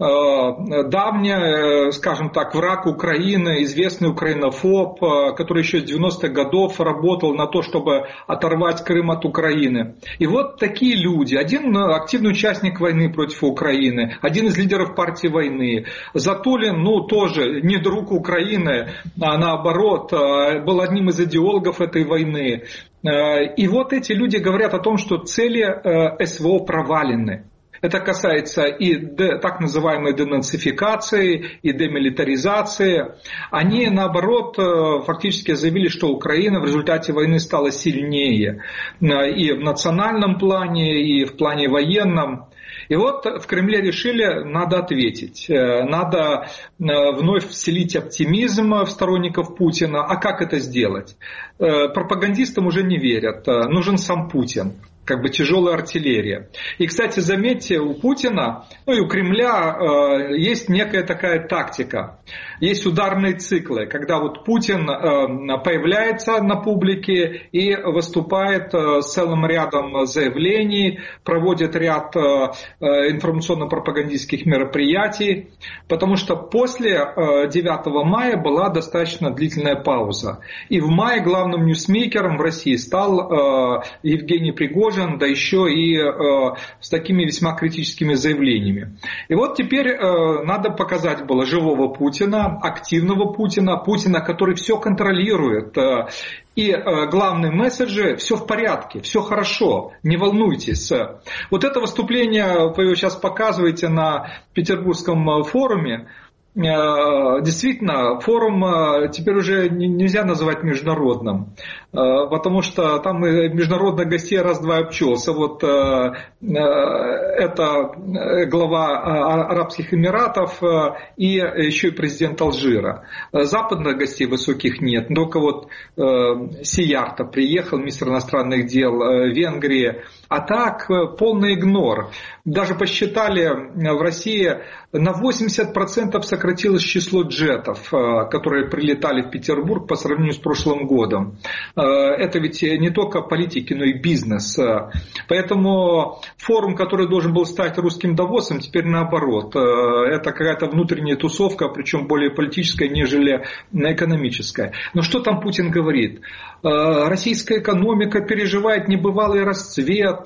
давний, скажем так, враг Украины, известный украинофоб, который еще с 90-х годов работал на то, чтобы оторвать Крым от Украины. И вот такие люди. Один активный участник войны против Украины, один из лидеров партии войны. Затулин, тоже не друг Украины, а наоборот, был одним из идеологов этой войны. И вот эти люди говорят о том, что цели СВО провалены. Это касается и так называемой денацификации, и демилитаризации. Они, наоборот, фактически заявили, что Украина в результате войны стала сильнее и в национальном плане, и в плане военном. И вот в Кремле решили, надо ответить, надо вновь вселить оптимизм в сторонников Путина. А как это сделать? Пропагандистам уже не верят, нужен сам Путин. Как бы тяжелая артиллерия. И, кстати, заметьте, у Путина, и у Кремля есть некая такая тактика. Есть ударные циклы, когда вот Путин появляется на публике и выступает с целым рядом заявлений, проводит ряд информационно-пропагандистских мероприятий, потому что после 9 мая была достаточно длительная пауза. И в мае главным ньюсмейкером в России стал Евгений Пригожин, да еще и с такими весьма критическими заявлениями. И вот теперь надо показать было живого Путина, активного Путина, Путина, который все контролирует. И главный месседж: все в порядке, все хорошо, не волнуйтесь. Вот это выступление, вы его сейчас показываете на Петербургском форуме. Действительно, форум теперь уже нельзя называть международным, потому что там международных гостей раз-два обчелся. Вот это глава Арабских Эмиратов и еще и президент Алжира. Западных гостей высоких нет, только вот Сиярто приехал, министр иностранных дел Венгрии. А так полный игнор. Даже посчитали, в России на 80% сократилось число джетов, которые прилетали в Петербург по сравнению с прошлым годом. Это ведь не только политики, но и бизнес. Поэтому форум, который должен был стать русским Давосом, теперь наоборот. Это какая-то внутренняя тусовка, причем более политическая, нежели экономическая. Но что там Путин говорит? Российская экономика переживает небывалый расцвет,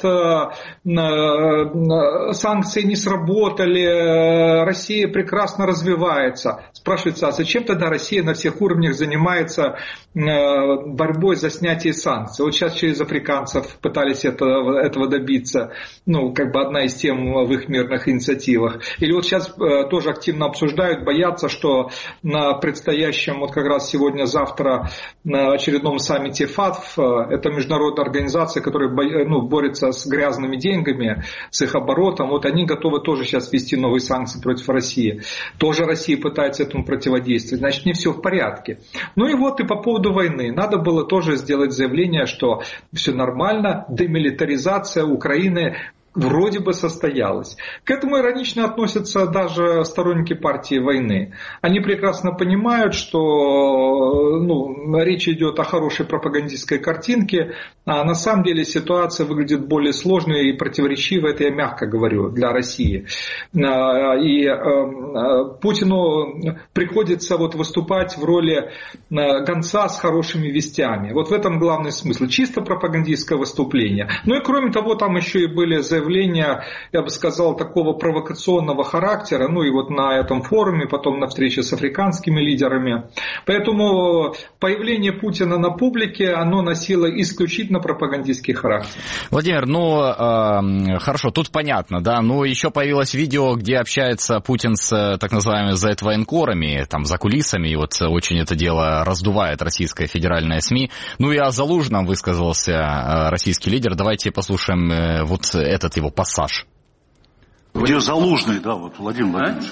санкции не сработали, Россия прекрасно развивается. Спрашивается, а зачем тогда Россия на всех уровнях занимается борьбой за снятие санкций? Вот сейчас через африканцев пытались этого добиться, как бы одна из тем в их мирных инициативах. Или вот сейчас тоже активно обсуждают, боятся, что на предстоящем, вот как раз сегодня-завтра, на очередном саммите ФАТФ, это международная организация, которая борется с грязными деньгами, с их оборотом, вот они готовы тоже сейчас ввести новые санкции против России. Тоже Россия пытается этому противодействовать. Значит, не все в порядке. И вот и по поводу войны. Надо было тоже сделать заявление, что все нормально, демилитаризация Украины вроде бы состоялась. К этому иронично относятся даже сторонники партии войны. Они прекрасно понимают, что речь идет о хорошей пропагандистской картинке, а на самом деле ситуация выглядит более сложной и противоречивой, это я мягко говорю, для России. И Путину приходится выступать в роли гонца с хорошими вестями. Вот в этом главный смысл. Чисто пропагандистское выступление. И кроме того, там еще и были заявления, я бы сказал, такого провокационного характера, и вот на этом форуме, потом на встрече с африканскими лидерами. Поэтому появление Путина на публике, оно носило исключительно пропагандистский характер. Владимир, хорошо, тут понятно, да, еще появилось видео, где общается Путин с так называемыми зэт-военкорами, там, за кулисами, и вот очень это дело раздувает российская федеральная СМИ. И о Залужном высказался российский лидер. Давайте послушаем вот этот его пассаж. Где Залужный, да, вот Владимир Владимирович.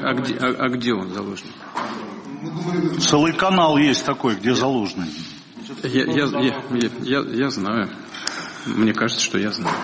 А где он, Залужный? Целый канал есть такой, где Залужный. Я знаю. Мне кажется, что я знаю.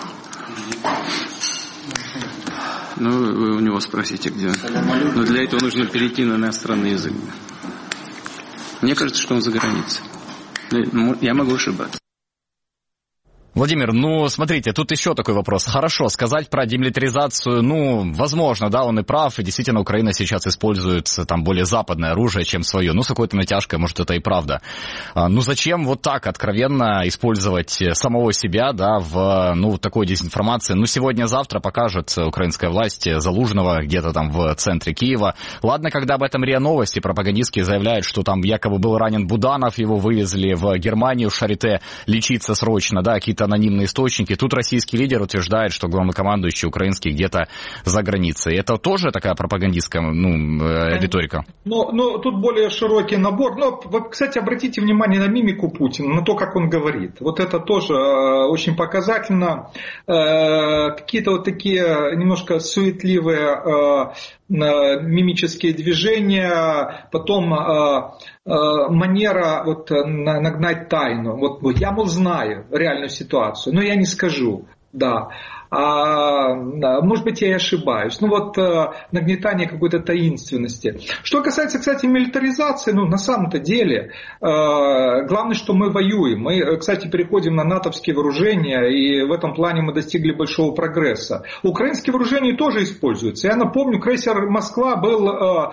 Ну, вы у него спросите, где он. Но для этого нужно перейти на иностранный язык. Мне кажется, что он за границей. Я могу ошибаться. Владимир, ну, смотрите, тут еще такой вопрос. Хорошо, сказать про демилитаризацию, ну, возможно, да, он и прав, и действительно Украина сейчас использует там более западное оружие, чем свое. Ну, с какой-то натяжкой, может, это и правда. Ну, зачем вот так откровенно использовать самого себя, да, в такой дезинформации? Ну, сегодня-завтра покажет украинская власть Залужного где-то там в центре Киева. Ладно, когда об этом РИА Новости пропагандистские заявляют, что там якобы был ранен Буданов, его вывезли в Германию, в Шарите, лечиться срочно, да, какие-то анонимные источники. Тут российский лидер утверждает, что главнокомандующий украинский где-то за границей. Это тоже такая пропагандистская, риторика? Ну, тут более широкий набор. Но, кстати, обратите внимание на мимику Путина, на то, как он говорит. Вот это тоже очень показательно. Какие-то вот такие немножко суетливые мимические движения, потом манера вот нагнать тайну. Вот я, мол, знаю реальную ситуацию, но я не скажу, да. Может быть, я и ошибаюсь. Ну вот нагнетание какой-то таинственности. Что касается, кстати, милитаризации, на самом-то деле, главное, что мы воюем. Мы, кстати, переходим на натовские вооружения, и в этом плане мы достигли большого прогресса. Украинские вооружения тоже используются. Я напомню, крейсер «Москва» был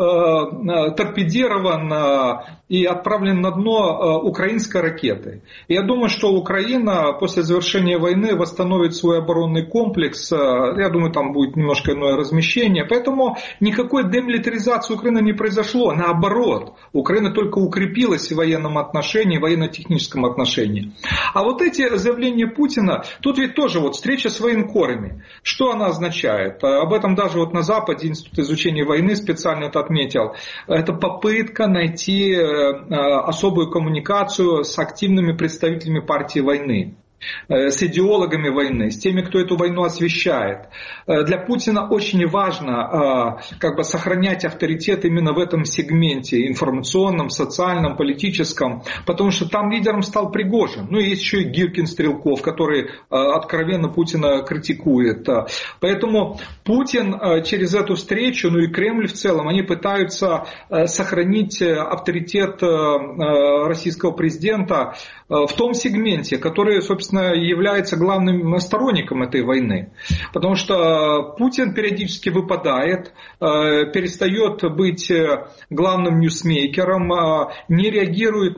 торпедирован и отправлен на дно украинской ракетой. Я думаю, что Украина после завершения войны восстановит свой оборонный комплекс. Я думаю, там будет немножко иное размещение. Поэтому никакой демилитаризации Украины не произошло. Наоборот, Украина только укрепилась в военном отношении, в военно-техническом отношении. А вот эти заявления Путина, тут ведь тоже вот встреча с военкорами. Что она означает? Об этом даже вот на Западе Институт изучения войны специально это отметил. Это попытка найти особую коммуникацию с активными представителями партии войны, с идеологами войны, с теми, кто эту войну освещает. Для Путина очень важно сохранять авторитет именно в этом сегменте информационном, социальном, политическом, потому что там лидером стал Пригожин. Ну, есть еще и Гиркин, Стрелков, который откровенно Путина критикует. Поэтому Путин через эту встречу, и Кремль в целом, они пытаются сохранить авторитет российского президента в том сегменте, который, собственно, является главным сторонником этой войны. Потому что Путин периодически выпадает, перестает быть главным ньюсмейкером, не реагирует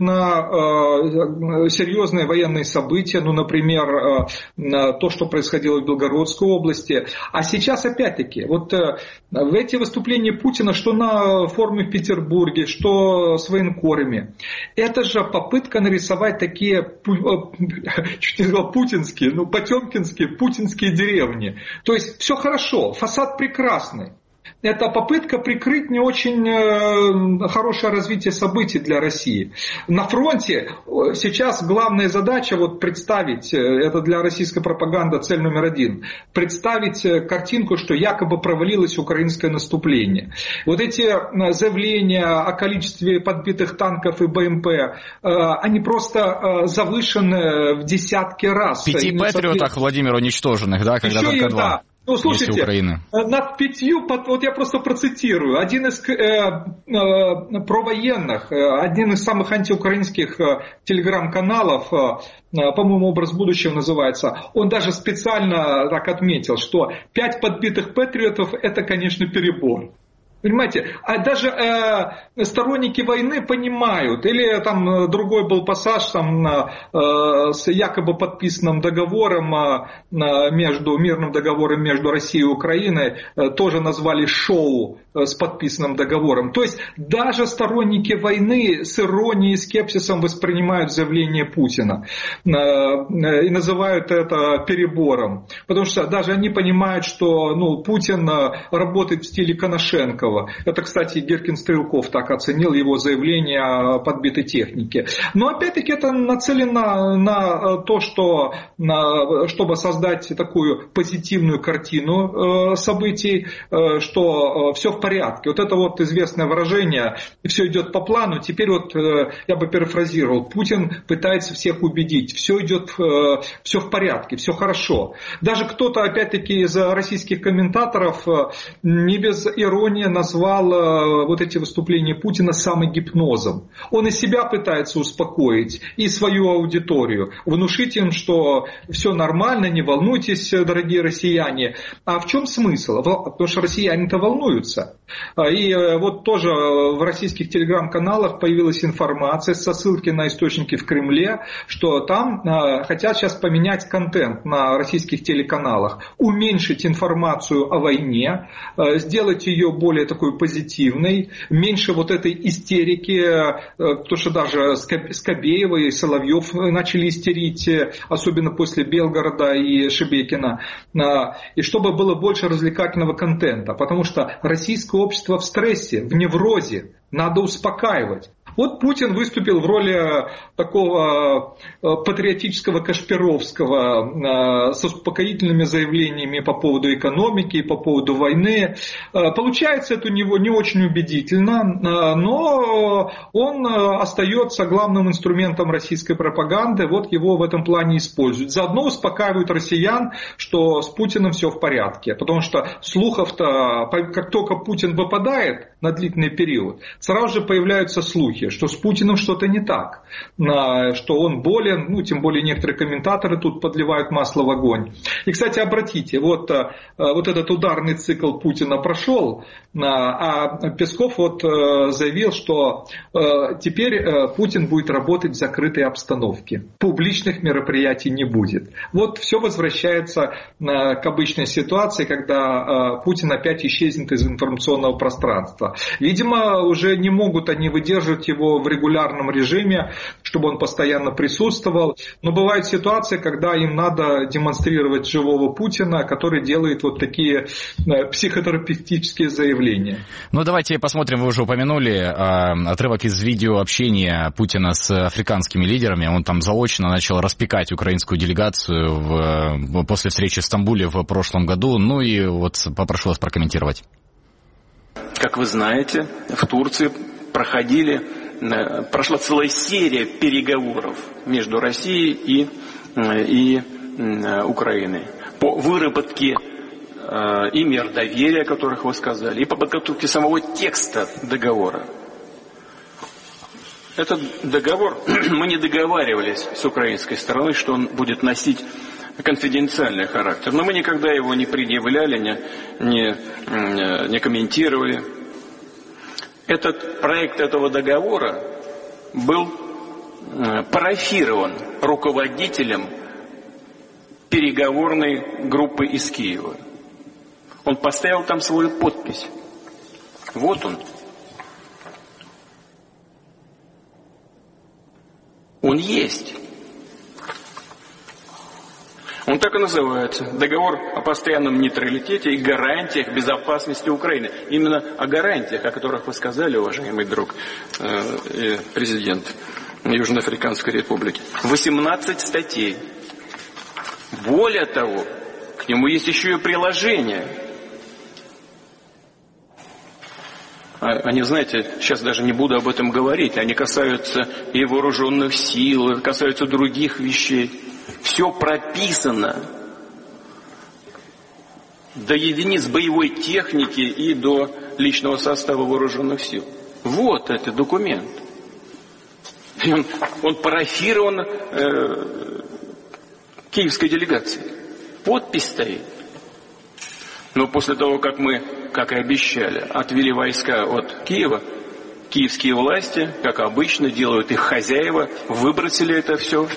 на серьезные военные события, например, то, что происходило в Белгородской области. А сейчас, опять-таки, вот в эти выступления Путина, что на форуме в Петербурге, что с военкорами, это же попытка нарисовать такие, чуть не сказал путинские, потемкинские, путинские деревни. То есть все хорошо, фасад прекрасный. Это попытка прикрыть не очень хорошее развитие событий для России. На фронте сейчас главная задача представить, это для российской пропаганды цель номер один, представить картинку, что якобы провалилось украинское наступление. Вот эти заявления о количестве подбитых танков и БМП, они просто завышены в десятки раз. 5 патриотах, Владимир, уничтоженных, да, когда еще только 2. Слушайте, над 5, вот я просто процитирую, один из провоенных, один из самых антиукраинских телеграм-каналов, по-моему, «Образ будущего» называется, он даже специально так отметил, что 5 подбитых патриотов – это, конечно, перебор. Понимаете, а даже сторонники войны понимают, или там другой был пассаж с якобы подписанным договором, мирным договором между Россией и Украиной, тоже назвали шоу с подписанным договором. То есть даже сторонники войны с иронией и скепсисом воспринимают заявление Путина и называют это перебором. Потому что даже они понимают, что Путин работает в стиле Коношенко. Харькова. Это, кстати, Гиркин-Стрелков так оценил его заявление о подбитой технике. Но опять-таки это нацелено на то, чтобы создать такую позитивную картину событий, что все в порядке. Вот это вот известное выражение «все идет по плану». Теперь вот я бы перефразировал. Путин пытается всех убедить. Все идет, все в порядке, все хорошо. Даже кто-то, опять-таки, из российских комментаторов не без иронии назвал вот эти выступления Путина самогипнозом. Он и себя пытается успокоить, и свою аудиторию. Внушить им, что все нормально, не волнуйтесь, дорогие россияне. А в чем смысл? Потому что россияне-то волнуются. И вот тоже в российских телеграм-каналах появилась информация со ссылки на источники в Кремле, что там хотят сейчас поменять контент на российских телеканалах, уменьшить информацию о войне, сделать ее более такой позитивной, меньше вот этой истерики, потому что даже Скобеева и Соловьев начали истерить, особенно после Белгорода и Шебекина, и чтобы было больше развлекательного контента, потому что российское общество в стрессе, в неврозе, надо успокаивать. Вот Путин выступил в роли такого патриотического Кашпировского с успокоительными заявлениями по поводу экономики и по поводу войны. Получается это у него не очень убедительно, но он остается главным инструментом российской пропаганды, вот его в этом плане используют. Заодно успокаивают россиян, что с Путиным все в порядке, потому что слухов-то, как только Путин выпадает на длительный период, сразу же появляются слухи, что с Путиным что-то не так, что он болен, тем более некоторые комментаторы тут подливают масло в огонь. И, кстати, обратите, вот этот ударный цикл Путина прошел, а Песков заявил, что теперь Путин будет работать в закрытой обстановке, публичных мероприятий не будет. Вот все возвращается к обычной ситуации, когда Путин опять исчезнет из информационного пространства. Видимо, уже не могут они выдерживать его в регулярном режиме, чтобы он постоянно присутствовал. Но бывают ситуации, когда им надо демонстрировать живого Путина, который делает вот такие психотерапевтические заявления. Ну, давайте посмотрим, вы уже упомянули отрывок из видеообщения Путина с африканскими лидерами. Он там заочно начал распекать украинскую делегацию после встречи в Стамбуле в прошлом году. Ну и вот попрошу вас прокомментировать. Как вы знаете, в Турции прошла целая серия переговоров между Россией и Украиной по выработке и мер доверия, о которых вы сказали, и по подготовке самого текста договора. Этот договор, мы не договаривались с украинской стороной, что он будет носить конфиденциальный характер, но мы никогда его не предъявляли, не комментировали. Проект этого договора был парафирован руководителем переговорной группы из Киева. Он поставил там свою подпись. Вот он. Он есть. Он так и называется. Договор о постоянном нейтралитете и гарантиях безопасности Украины. Именно о гарантиях, о которых вы сказали, уважаемый друг и президент Южноафриканской Республики. 18 статей. Более того, к нему есть еще и приложение. Они, знаете, сейчас даже не буду об этом говорить. Они касаются и вооруженных сил, касаются других вещей. Все прописано до единиц боевой техники и до личного состава вооруженных сил. Вот этот документ. Он парафирован киевской делегацией. Подпись стоит. Но после того, как мы, как и обещали, отвели войска от Киева, киевские власти, как обычно, делают их хозяева, выбросили это все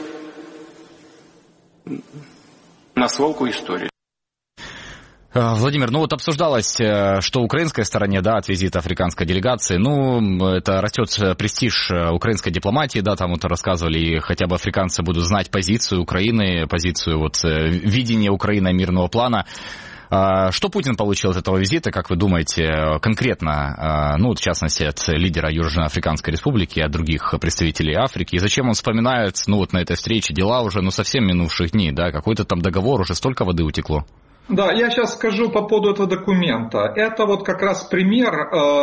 на свалку истории. Владимир, обсуждалось, что украинской стороне, от визита африканской делегации, это растет престиж украинской дипломатии, там рассказывали, и хотя бы африканцы будут знать позицию Украины, позицию видения Украины мирного плана. Что Путин получил от этого визита, как вы думаете, конкретно, ну, в частности, от лидера Южноафриканской Республики и от других представителей Африки? И зачем он вспоминает, ну, вот на этой встрече дела уже, ну, совсем минувших дней, да, какой-то там договор, уже столько воды утекло? Да, я сейчас скажу по поводу этого документа. Это вот как раз пример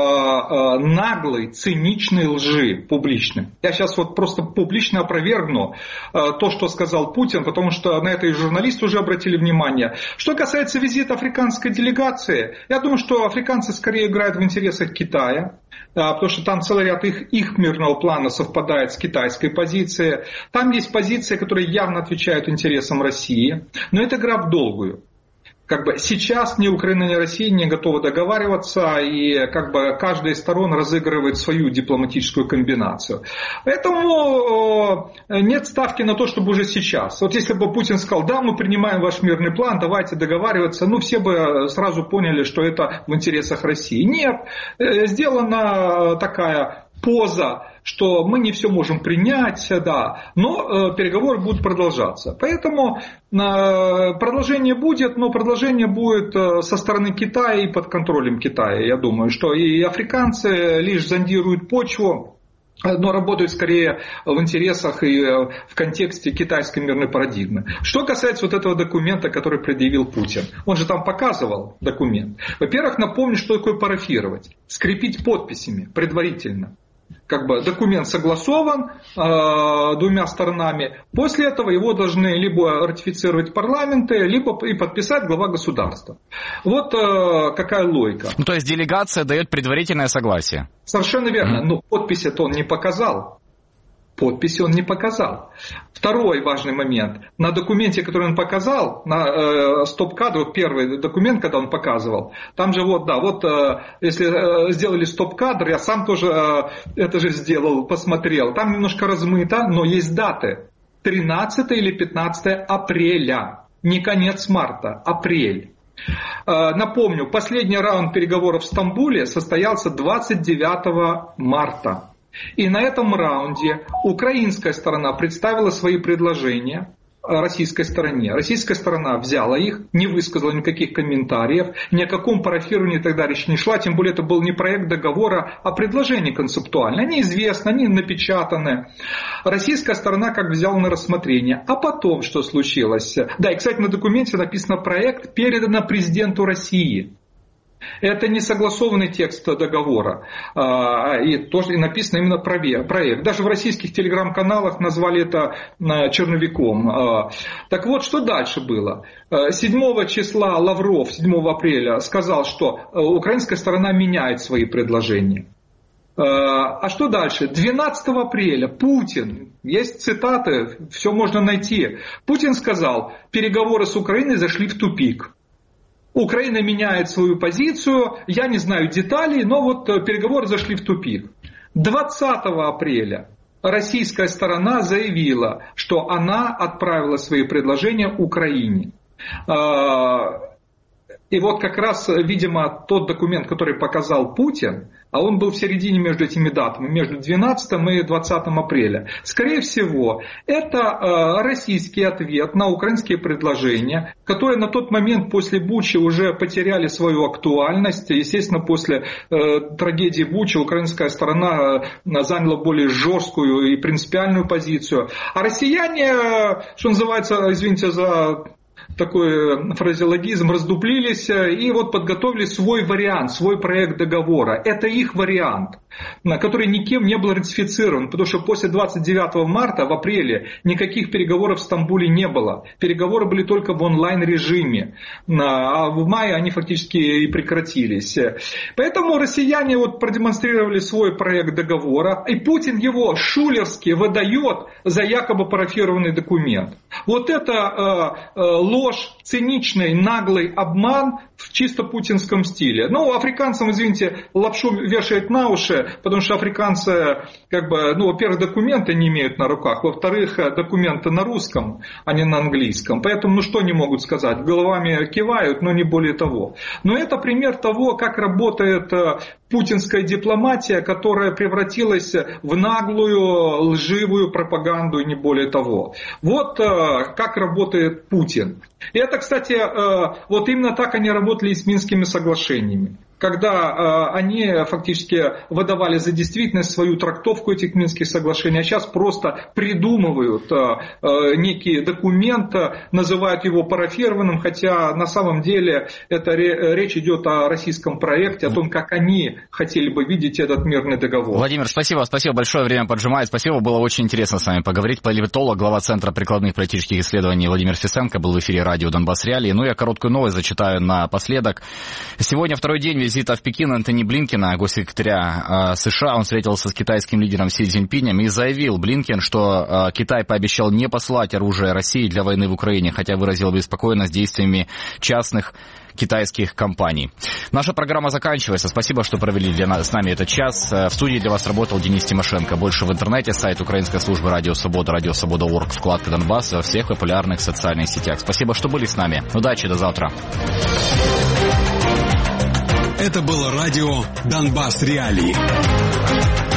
наглой, циничной лжи публичной. Я сейчас вот просто публично опровергну то, что сказал Путин, потому что на это и журналисты уже обратили внимание. Что касается визита африканской делегации, я думаю, что африканцы скорее играют в интересах Китая, потому что там целый ряд их мирного плана совпадает с китайской позицией. Там есть позиции, которые явно отвечают интересам России, но это игра в долгую. Как бы сейчас ни Украина, ни Россия не готовы договариваться, и как бы каждая из сторон разыгрывает свою дипломатическую комбинацию. Поэтому нет ставки на то, чтобы уже сейчас. Вот если бы Путин сказал, да, мы принимаем ваш мирный план, давайте договариваться, ну все бы сразу поняли, что это в интересах России. Нет, сделана такая поза, что мы не все можем принять, да, но переговоры будут продолжаться. Поэтому продолжение будет, но продолжение будет со стороны Китая и под контролем Китая. Я думаю, что и африканцы лишь зондируют почву, но работают скорее в интересах и в контексте китайской мирной парадигмы. Что касается вот этого документа, который предъявил Путин. Он же там показывал документ. Во-первых, напомню, что такое парафировать. Скрепить подписями предварительно. Как бы документ согласован двумя сторонами. После этого его должны либо ратифицировать парламенты, либо и подписать глава государства. Вот какая логика. Ну, то есть делегация дает предварительное согласие. Совершенно верно. Но подписи-то он не показал. Подписи он не показал. Второй важный момент. На документе, который он показал, на стоп-кадр, вот первый документ, когда он показывал, там же вот, да, вот если сделали стоп-кадр, я сам тоже это же сделал, посмотрел, там немножко размыто, но есть даты. 13 или 15 апреля, не конец марта, апрель. Напомню, последний раунд переговоров в Стамбуле состоялся 29 марта. И на этом раунде украинская сторона представила свои предложения российской стороне. Российская сторона взяла их, не высказала никаких комментариев, ни о каком парафировании тогда речь не шла, тем более это был не проект договора, а предложение концептуальное. Они известны, они напечатаны. Российская сторона как бы взяла на рассмотрение. А потом что случилось? Да, и, кстати, на документе написано «проект передано президенту России». Это не согласованный текст договора, и тоже написано именно проект. Даже в российских телеграм-каналах назвали это черновиком. Так вот, что дальше было? 7 числа Лавров, 7 апреля, сказал, что украинская сторона меняет свои предложения. А что дальше? 12 апреля Путин, есть цитаты, все можно найти. Путин сказал, переговоры с Украиной зашли в тупик. Украина меняет свою позицию, я не знаю деталей, но вот переговоры зашли в тупик. 20 апреля российская сторона заявила, что она отправила свои предложения Украине. И вот как раз, видимо, тот документ, который показал Путин, а он был в середине между этими датами, между 12 и 20 апреля. Скорее всего, это российский ответ на украинские предложения, которые на тот момент после Бучи уже потеряли свою актуальность. Естественно, после трагедии Бучи украинская сторона заняла более жесткую и принципиальную позицию. А россияне, что называется, извините за такой фразеологизм, раздуплились и вот подготовили свой вариант, свой проект договора. Это их вариант, который никем не был ратифицирован, потому что после 29 марта, в апреле, никаких переговоров в Стамбуле не было. Переговоры были только в онлайн-режиме, а в мае они фактически и прекратились. Поэтому россияне вот продемонстрировали свой проект договора, и Путин его шулерски выдает за якобы парафированный документ. Вот это ложь, циничный, наглый обман в чисто путинском стиле. Ну, африканцам, извините, лапшу вешает на уши, потому что африканцы, как бы, ну, во-первых, документы не имеют на руках, во-вторых, документы на русском, а не на английском. Поэтому, ну, что они могут сказать? Головами кивают, но не более того. Но это пример того, как работает путинская дипломатия, которая превратилась в наглую, лживую пропаганду и не более того. Вот как работает Путин. И это, кстати, вот именно так они работали и с Минскими соглашениями. Когда они фактически выдавали за действительность свою трактовку этих Минских соглашений, а сейчас просто придумывают некий документ, называют его парафированным, хотя на самом деле это речь идет о российском проекте, о том, как они хотели бы видеть этот мирный договор. Владимир, спасибо большое, время поджимает. Спасибо, было очень интересно с вами поговорить. Политолог, глава Центра прикладных политических исследований Владимир Фисенко был в эфире радио «Донбасс Реалии». Ну, я короткую новость зачитаю напоследок. Сегодня второй день визита в Пекин Антони Блинкена, госсекретаря США. Он встретился с китайским лидером Си Цзиньпинем и заявил Блинкен, что Китай пообещал не посылать оружие России для войны в Украине, хотя выразил обеспокоенность действиями частных китайских компаний. Наша программа заканчивается. Спасибо, что провели с нами этот час. В студии для вас работал Денис Тимошенко. Больше в интернете, сайт Украинской службы Радио Свобода, радиосвобода.орг, вкладка Донбасс во всех популярных социальных сетях. Спасибо, что были с нами. Удачи, до завтра. Это было радио «Донбасс Реалии».